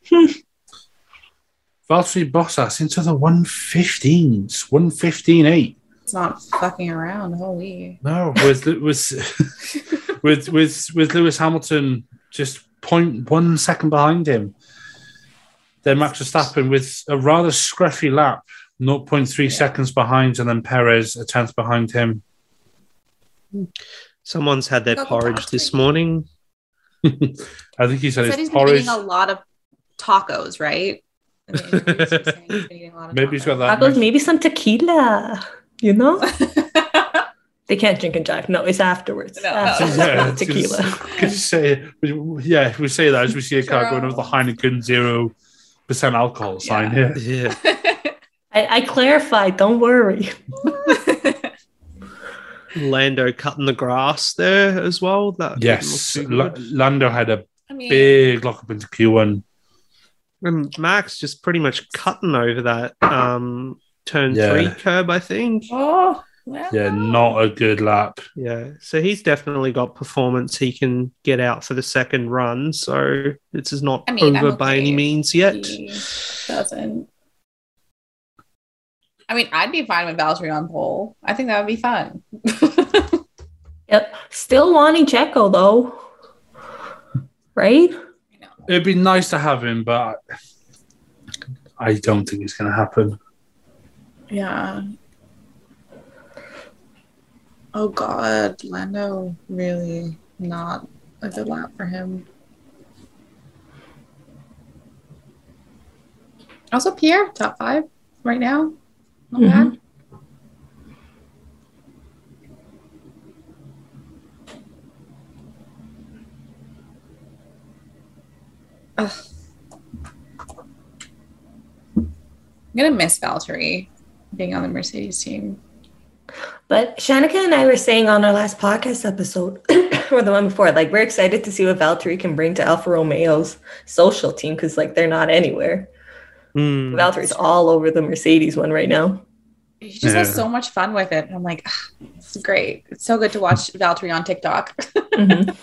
Valtteri Bottas into the one fifteens. one fifteen eight. It's not fucking around. Holy. No, with with with with with Lewis Hamilton just point one second behind him. Then Max Verstappen with a rather scruffy lap, zero point three Yeah. seconds behind, and then Perez a tenth behind him. Someone's had their Double porridge tap. this morning. I think he said He said his he's been porridge. eating a lot of tacos, right? In the interviews, he's saying he's been eating a lot of Maybe he's got tacos. that. Tacos, nice- maybe some tequila. You know, they can't drink and drive. No, it's afterwards. No, no. Afterwards, Yeah, not tequila. Could you say? Yeah, we say that as we see a car going over the Heineken zero percent alcohol sign here. Yeah. I, I clarified. Don't worry. Lando cutting the grass there as well. That Yes, didn't look L- too good. Lando had a I mean, big lock up into Q one. And Max just pretty much cutting over that um, turn Yeah. three curb, I think. oh, well. Yeah, not a good lap. Yeah, so he's definitely got performance he can get out for the second run. So this is not I mean, I'm over by okay any if means yet. He doesn't. I mean, I'd be fine with Valtteri on pole. I think that would be fun. Yep. Still wanting Checo though, right? It'd be nice to have him, but I don't think it's going to happen. Yeah. Oh God, Lando really not a good lap for him. Also, Pierre, top five right now. Not Mhm. bad. Ugh. I'm gonna miss Valtteri being on the Mercedes team. But Shanika and I were saying on our last podcast episode, or the one before, like we're excited to see what Valtteri can bring to Alfa Romeo's social team because like they're not anywhere. Hmm. Valtteri's all over the Mercedes one right now. He just has Yeah. so much fun with it. I'm like, "Ah, this is great. It's so good to watch Valtteri on TikTok. Mhm.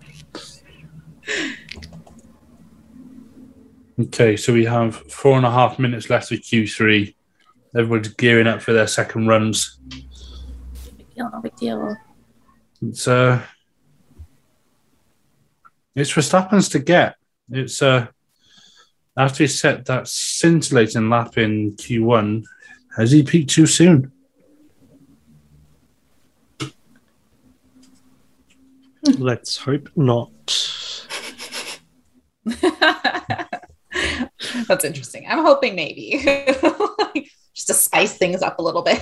Okay, so we have four and a half minutes left of Q three. Everybody's gearing up for their second runs. No big deal. It's uh, it's Verstappen's to get. It's uh, after he set that scintillating lap in Q one, has he peaked too soon? Let's hope not. That's interesting. I'm hoping maybe just to spice things up a little bit.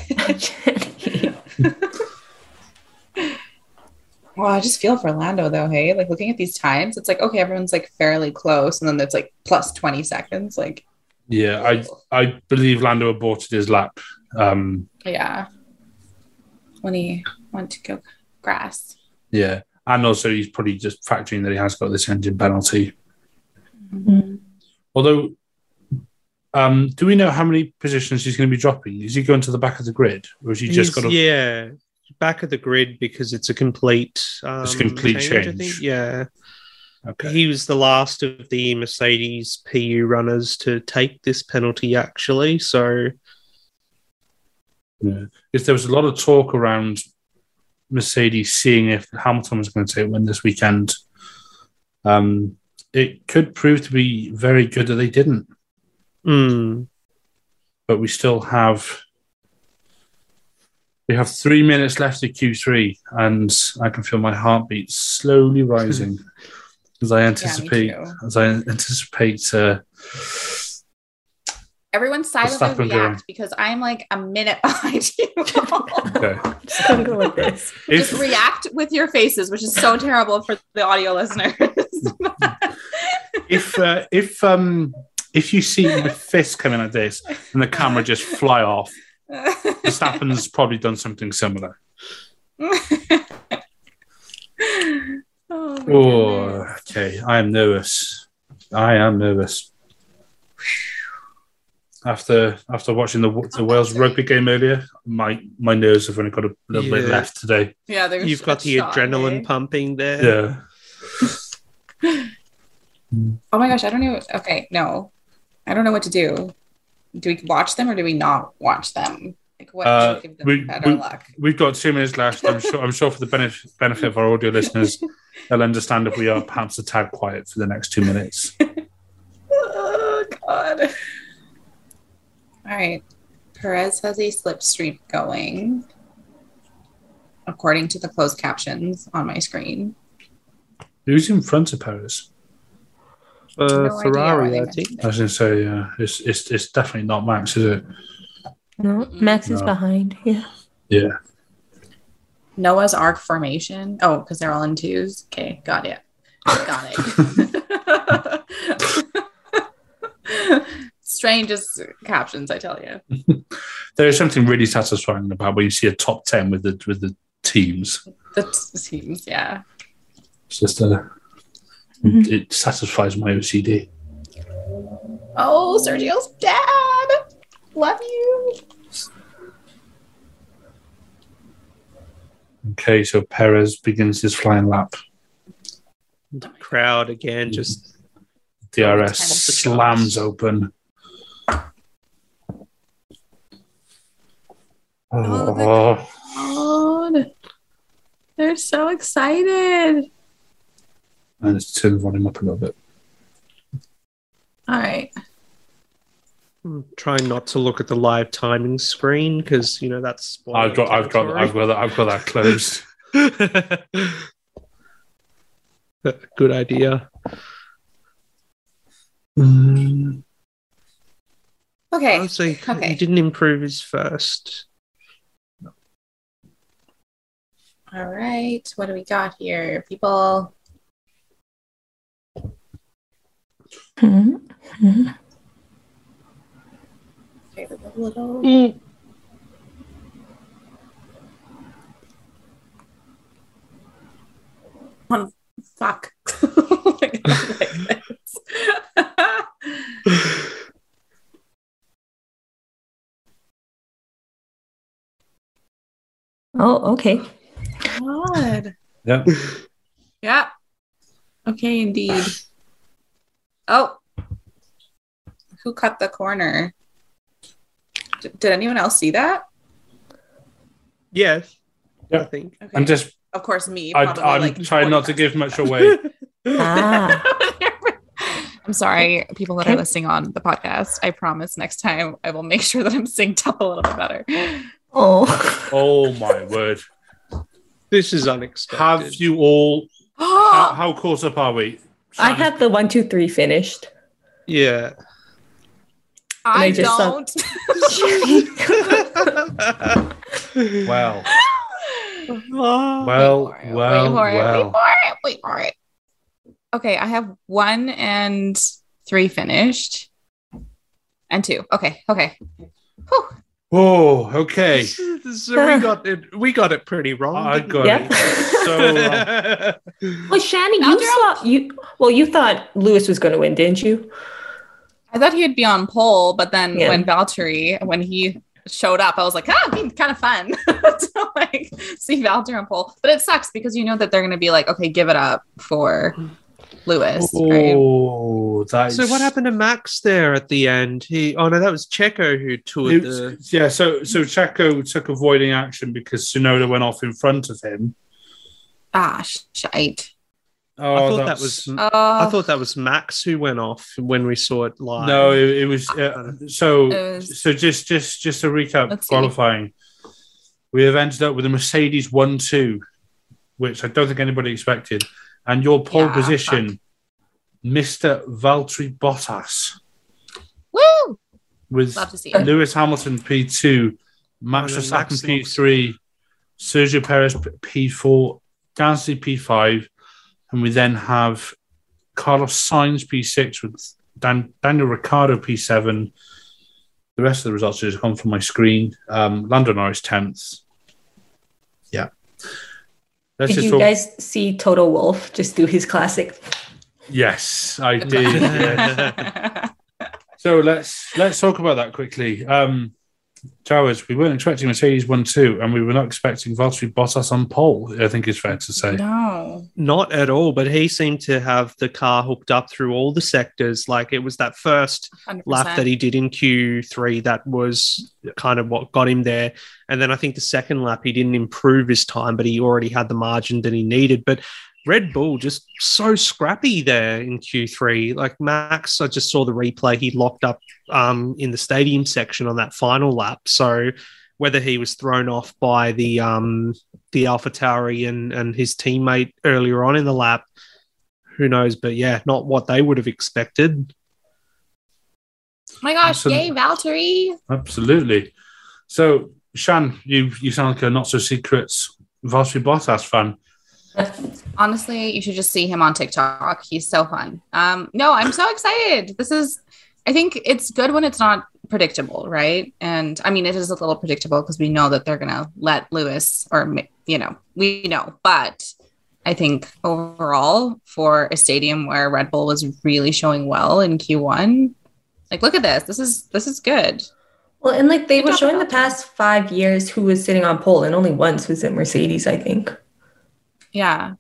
Well, I just feel for Lando though. Hey, like looking at these times, it's like okay, everyone's like fairly close, and then it's like plus twenty seconds. Like, Yeah, I I believe Lando aborted his lap. Um, yeah, when he went to go grass. yeah, and also he's probably just factoring that he has got this engine penalty. Mhm. Although, um, do we know how many positions he's going to be dropping? Is he going to the back of the grid, or is he just He's- got to? yeah, back of the grid because it's a complete um, It's a complete I change. think. Yeah. Okay. He was the last of the Mercedes P U runners to take this penalty, actually. So, Yeah. If there was a lot of talk around Mercedes seeing if Hamilton was going to take win this weekend, um, it could prove to be very good that they didn't. mm, But we still have we have three minutes left of Q three, and I can feel my heartbeat slowly rising as I anticipate too. as I anticipate. Uh, Everyone silently Verstappen react going. because I'm like a minute behind you. okay. Just gonna go with this. Just If, react with your faces, which is so terrible for the audio listeners. if uh, if um if you see my fist coming like this and the camera just fly off, Verstappen's probably done something similar. Oh, my Oh, goodness. okay. I am nervous. I am nervous. After after watching the the Wales rugby game earlier, my my nerves have only got a little bit Yeah. left today. Yeah, there's you've got a the shot, adrenaline eh? pumping there. Yeah. Oh my gosh, I don't know. Okay, no, I don't know what to do. Do we watch them or do we not watch them? Like, what Uh, should give them we- better we- luck? We've got two minutes left. I'm sure I'm sure for the benefit benefit of our audio listeners, they'll understand if we are perhaps a tad quiet for the next two minutes. Oh God! All right, Perez has a slipstream going, according to the closed captions on my screen. Who's in front of Perez? Uh, No idea Ferrari, why I they think. mentioned I was going to say, yeah, it's, it's it's definitely not Max, is it? No, Max is No. behind. Yeah. Yeah. Noah's Ark formation. Oh, because they're all in twos. Okay, got it. Got it. Strangest captions, I tell you. There is something really satisfying about when you see a top ten with the with the teams. The t- teams, yeah. It's just a, Mhm. it satisfies my O C D. Oh, Sergio's dad. Love you. Okay, so Perez begins his flying lap. The crowd again, just D R S Off the slams charts. open. Oh, the- Oh, God. They're so excited. and let's turn the volume up a little bit. All right. I'm trying not to look at the live timing screen because you know that's spoiler I've got, I've got, I've got that, I've got that closed. Good idea. Mm, Okay. Honestly, Okay. he didn't improve his first. All right. What do we got here? People. Mhm. Mhm. Okay, a little. Oh, fuck. Oh my God, like this. Oh, okay. God. yeah. Yeah. Okay, indeed. Oh. Who cut the corner? D- did anyone else see that? Yes, Yeah. I think. Okay. I'm just, of course, me. I, probably, I'm like, trying not to forty give much away. Ah. I'm sorry, people that are listening on the podcast. I promise next time I will make sure that I'm synced up a little bit better. Oh. Oh my word! This is unexpected. Have you all? How, how caught up are we? I have the one, two, three finished. Yeah. I, I just saw- don't. Well, Oh. well, Wait for it, well, wait for it, well. Wait for it. Wait for it. Okay, I have one and three finished, and two. Okay. Okay. Whew. Oh, okay. So we got it. We got it pretty wrong. I didn't got we? Yeah. it. So, um, Well, Shannon, Now you they're saw you. Well, you thought Lewis was going to win, didn't you? I thought he'd be on pole, but then Yeah. when Valtteri, when he showed up, I was like, ah, it'd be kind of fun to like see Valtteri on pole. But it sucks because you know that they're going to be like, okay, give it up for Lewis. Right? oh, that is. So what happened to Max there at the end? He oh no, that was Checo who toured It the. was- yeah, so so Checo took avoiding action because Tsunoda went off in front of him. Ah, shite. Oh, I thought that that's- was. Oh, I thought that was Max who went off when we saw it live. no, it, it was uh, so. It was- so just just just to recap Let's see. qualifying, we have ended up with a Mercedes one two, which I don't think anybody expected, and your pole Yeah, position, Mister Valtteri Bottas, woo! with Love to see it. Lewis Hamilton P two, Max And then Verstappen Max P three, Sergio Perez P four, Gasly P five, and we then have Carlos Sainz P six with Dan- Daniel Ricciardo P seven. The rest of the results just come from my screen. Um, Lando Norris tenth. Yeah. Let's Did just you talk- guys see Toto Wolff just do his classic? Yes, I did. yeah. So let's let's talk about that quickly. Um, Jowers, we weren't expecting Mercedes one two, and we were not expecting Valtteri Bottas on pole, I think it's fair to say. No. Not at all, but he seemed to have the car hooked up through all the sectors. Like it was that first one hundred lap percent. that he did in Q three that was kind of what got him there. And then I think the second lap, he didn't improve his time, but he already had the margin that he needed. But Red Bull just so scrappy there in Q three. Like Max, I just saw the replay. He locked up um, in the stadium section on that final lap. So whether he was thrown off by the um, the AlphaTauri and and his teammate earlier on in the lap, who knows? But yeah, not what they would have expected. Oh my gosh, Absolutely. yay, Valtteri. Absolutely. So, Shan, you, you sound like a not-so-secret Valtteri Bottas fan. Honestly, you should just see him on TikTok. He's so fun. Um, no, I'm so excited. This is, I think it's good when it's not predictable, right? And I mean, it is a little predictable because we know that they're going to let Lewis, or, you know, we know. But I think overall, for a stadium where Red Bull was really showing well in Q one, like, look at this. This is, this is good. Well, and like they Good were job, showing the Valtteri. past five years who was sitting on pole, and only once was it Mercedes, I think. Yeah.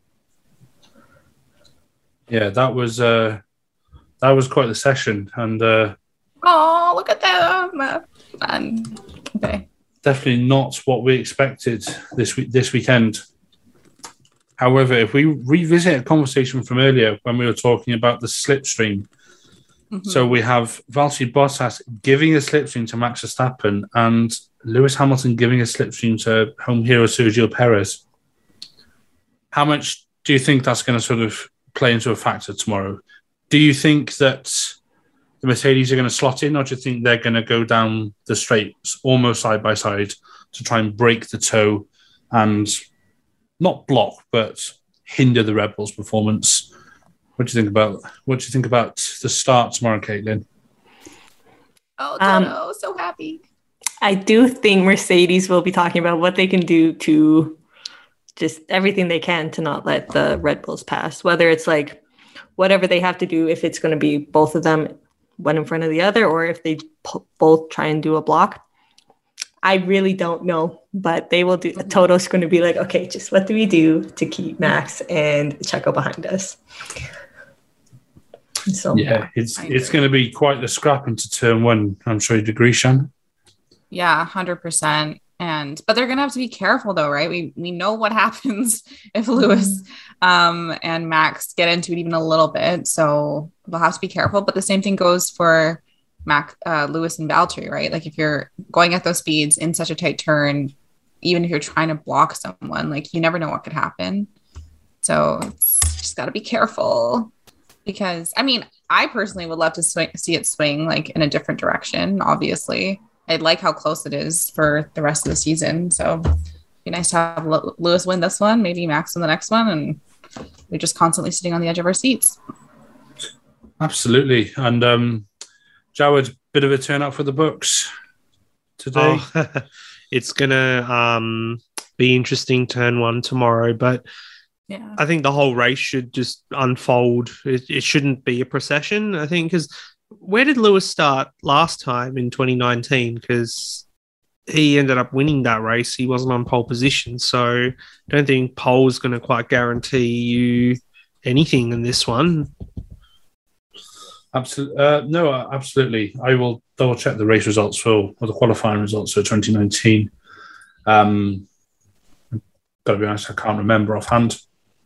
Yeah, that was uh, that was quite the session, and uh, Oh, look at them. Fun. Okay. definitely not what we expected this week. This weekend. However, if we revisit a conversation from earlier when we were talking about the slipstream, Mhm. so we have Valtteri Bottas giving a slipstream to Max Verstappen and Lewis Hamilton giving a slipstream to home hero Sergio Perez. How much do you think that's going to sort of play into a factor tomorrow? Do you think that the Mercedes are going to slot in, or do you think they're going to go down the straights almost side by side to try and break the toe and not block, but hinder the Red Bull's performance? What do you think about what do you think about the start tomorrow, Caitlin? Oh, Um, Toto, so happy. I do think Mercedes will be talking about what they can do to just everything they can to not let the Red Bulls pass, whether it's like whatever they have to do, if it's going to be both of them one in front of the other, or if they p- both try and do a block. I really don't know, but they will do. Toto's going to be like, okay, just what do we do to keep Max and Checo behind us? So Yeah, it's I it's agree. going to be quite the scrap into turn one. I'm sure you'd agree, Shan. Yeah, one hundred percent. And but they're gonna have to be careful though, right? We we know what happens if Lewis um and Max get into it even a little bit. So they'll have to be careful. But the same thing goes for Mac uh Lewis and Valtteri, right? Like if you're going at those speeds in such a tight turn, even if you're trying to block someone, like you never know what could happen. So it's just gotta be careful. Because I mean, I personally would love to swing, see it swing like in a different direction, obviously. I like how close it is for the rest of the season. So it'd be nice to have L- Lewis win this one, maybe Max win the next one, and we're just constantly sitting on the edge of our seats. Absolutely. And um, Jawed, bit of a turnout for the books today. Oh, it's gonna um, be interesting turn one tomorrow, but Yeah. I think the whole race should just unfold. It, it shouldn't be a procession, I think, because where did Lewis start last time in twenty nineteen? Because he ended up winning that race. He wasn't on pole position. So I don't think pole's going to quite guarantee you anything in this one. Absolutely. Uh, no, uh, absolutely. I will double check the race results for, or the qualifying results for twenty nineteen. Um, got to be honest, I can't remember offhand.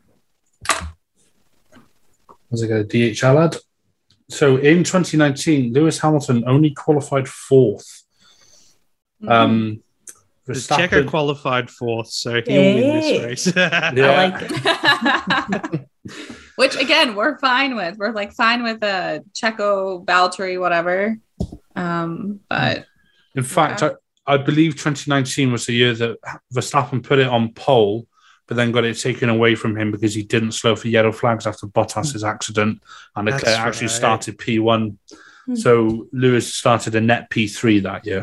Was it a D H L ad? So in twenty nineteen, Lewis Hamilton only qualified fourth. Mm-hmm. Um, The Verstappen- Checo qualified fourth, so he'll win Hey. this race. I Yeah. like it. Which again, we're fine with. We're like fine with uh Checo, Valtteri, whatever. Um, but In fact, I, I believe twenty nineteen was the year that Verstappen put it on pole, but then got it taken away from him because he didn't slow for yellow flags after Bottas's accident, and That's Leclerc actually right. started P one. Hmm. So Lewis started a net P three that year.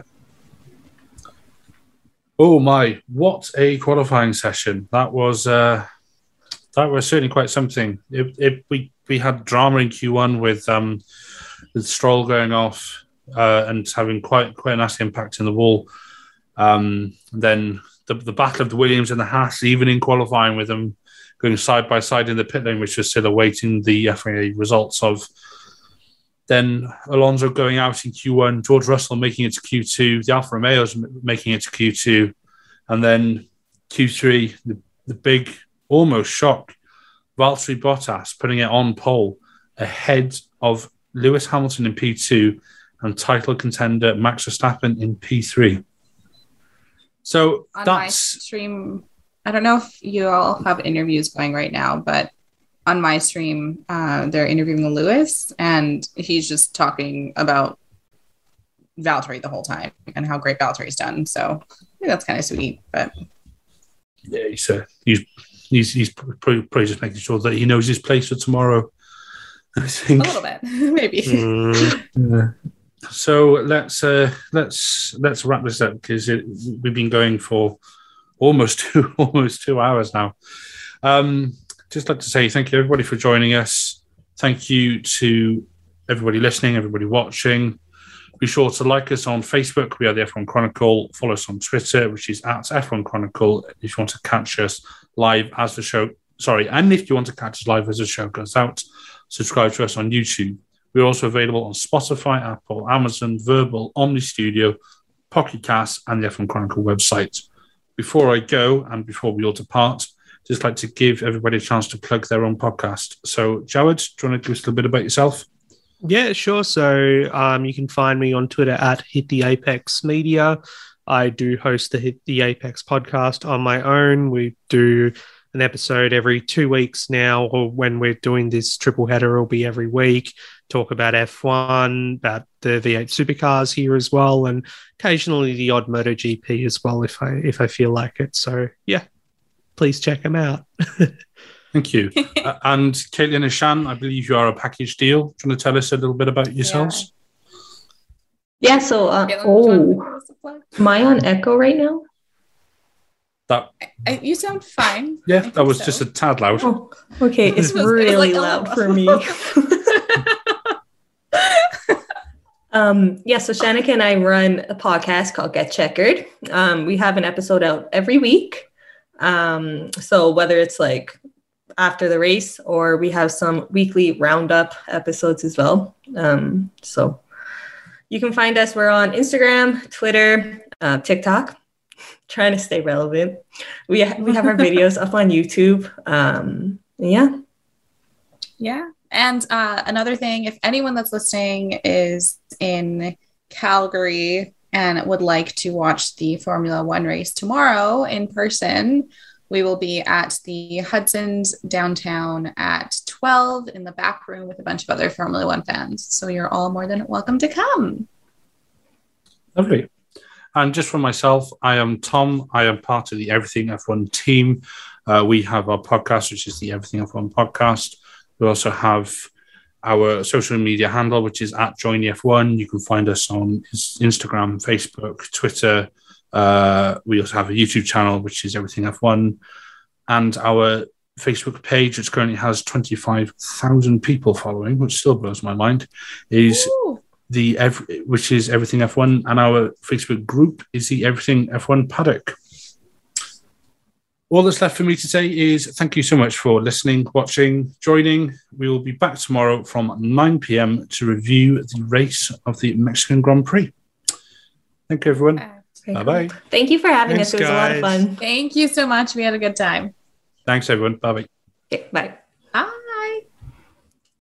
Oh my, what a qualifying session. That was uh, that was certainly quite something. It, it, we, we had drama in Q one with, um, with Stroll going off uh, and having quite, quite a nasty impact in the wall. Um, then the, the battle of the Williams and the Haas, even in qualifying with them going side by side in the pit lane, which was still awaiting the F I A results of. Then Alonso going out in Q one, George Russell making it to Q two, the Alfa Romeos making it to Q two, and then Q three, the, the big almost shock, Valtteri Bottas putting it on pole ahead of Lewis Hamilton in P two and title contender Max Verstappen in P three. So on my that's stream, I don't know if you all have interviews going right now, but on my stream, uh, they're interviewing Lewis, and he's just talking about Valtteri the whole time and how great Valtteri's done. So I think that's kind of sweet. But yeah, he's uh, he's he's he's probably, probably just making sure that he knows his place for tomorrow. I think a little bit, maybe. Mm, yeah. So let's uh, let's let's wrap this up because we've been going for almost two almost two hours now. Um, just like to say thank you everybody for joining us. Thank you to everybody listening, everybody watching. Be sure to like us on Facebook. We are the F one Chronicle. Follow us on Twitter, which is at F one Chronicle. If you want to catch us live as the show, sorry, and if you want to catch us live as the show goes out, subscribe to us on YouTube. We're also available on Spotify, Apple, Amazon, Verbal, Omni Studio, Pocket Cast, and the F one Chronicle website. Before I go and before we all depart, just like to give everybody a chance to plug their own podcast. So, Jared, do you want to give us a little bit about yourself? Yeah, sure. So um, you can find me on Twitter at Hit the Apex Media. I do host the Hit the Apex podcast on my own. We do an episode every two weeks now, or when we're doing this triple header, it'll be every week. Talk about F one, about the V eight supercars here as well, and occasionally the odd MotoGP as well if I if I feel like it. So yeah, please check them out. Thank you. uh, and Caitlin and Shan, I believe you are a package deal. Do you want to tell us a little bit about yourselves? Yeah, so, uh, oh, am I on Echo right now? That I, you sound fine. Yeah, I that was so. just a tad loud. Oh, okay, it's It was- it was really like, loud oh. for me. um, yeah, so Shanika and I run a podcast called Get Checkered. Um, we have an episode out every week. Um, so whether it's like after the race or we have some weekly roundup episodes as well. Um, so you can find us. We're on Instagram, Twitter, uh, TikTok. Trying to stay relevant. We ha- we have our videos up on YouTube. Um, yeah. Yeah. And uh, another thing, if anyone that's listening is in Calgary and would like to watch the Formula One race tomorrow in person, we will be at the Hudson's downtown at twelve in the back room with a bunch of other Formula One fans. So you're all more than welcome to come. Lovely. And just for myself, I am Tom. I am part of the Everything F one team. Uh, we have our podcast, which is the Everything F one podcast. We also have our social media handle, which is at Join the F one. You can find us on Instagram, Facebook, Twitter. Uh, we also have a YouTube channel, which is Everything F one. And our Facebook page, which currently has twenty-five thousand people following, which still blows my mind, is... Ooh. the every, which is Everything F one, and our Facebook group is the Everything F one Paddock. All that's left for me to say is thank you so much for listening, watching, joining. We will be back tomorrow from nine p.m. to review the race of the Mexican Grand Prix. Thank you, everyone. Very Bye-bye. cool. Thank you for having Thanks, us. It was a lot of guys. fun. Thank you so much. We had a good time. Thanks, everyone. Bye-bye. Okay, bye. Bye.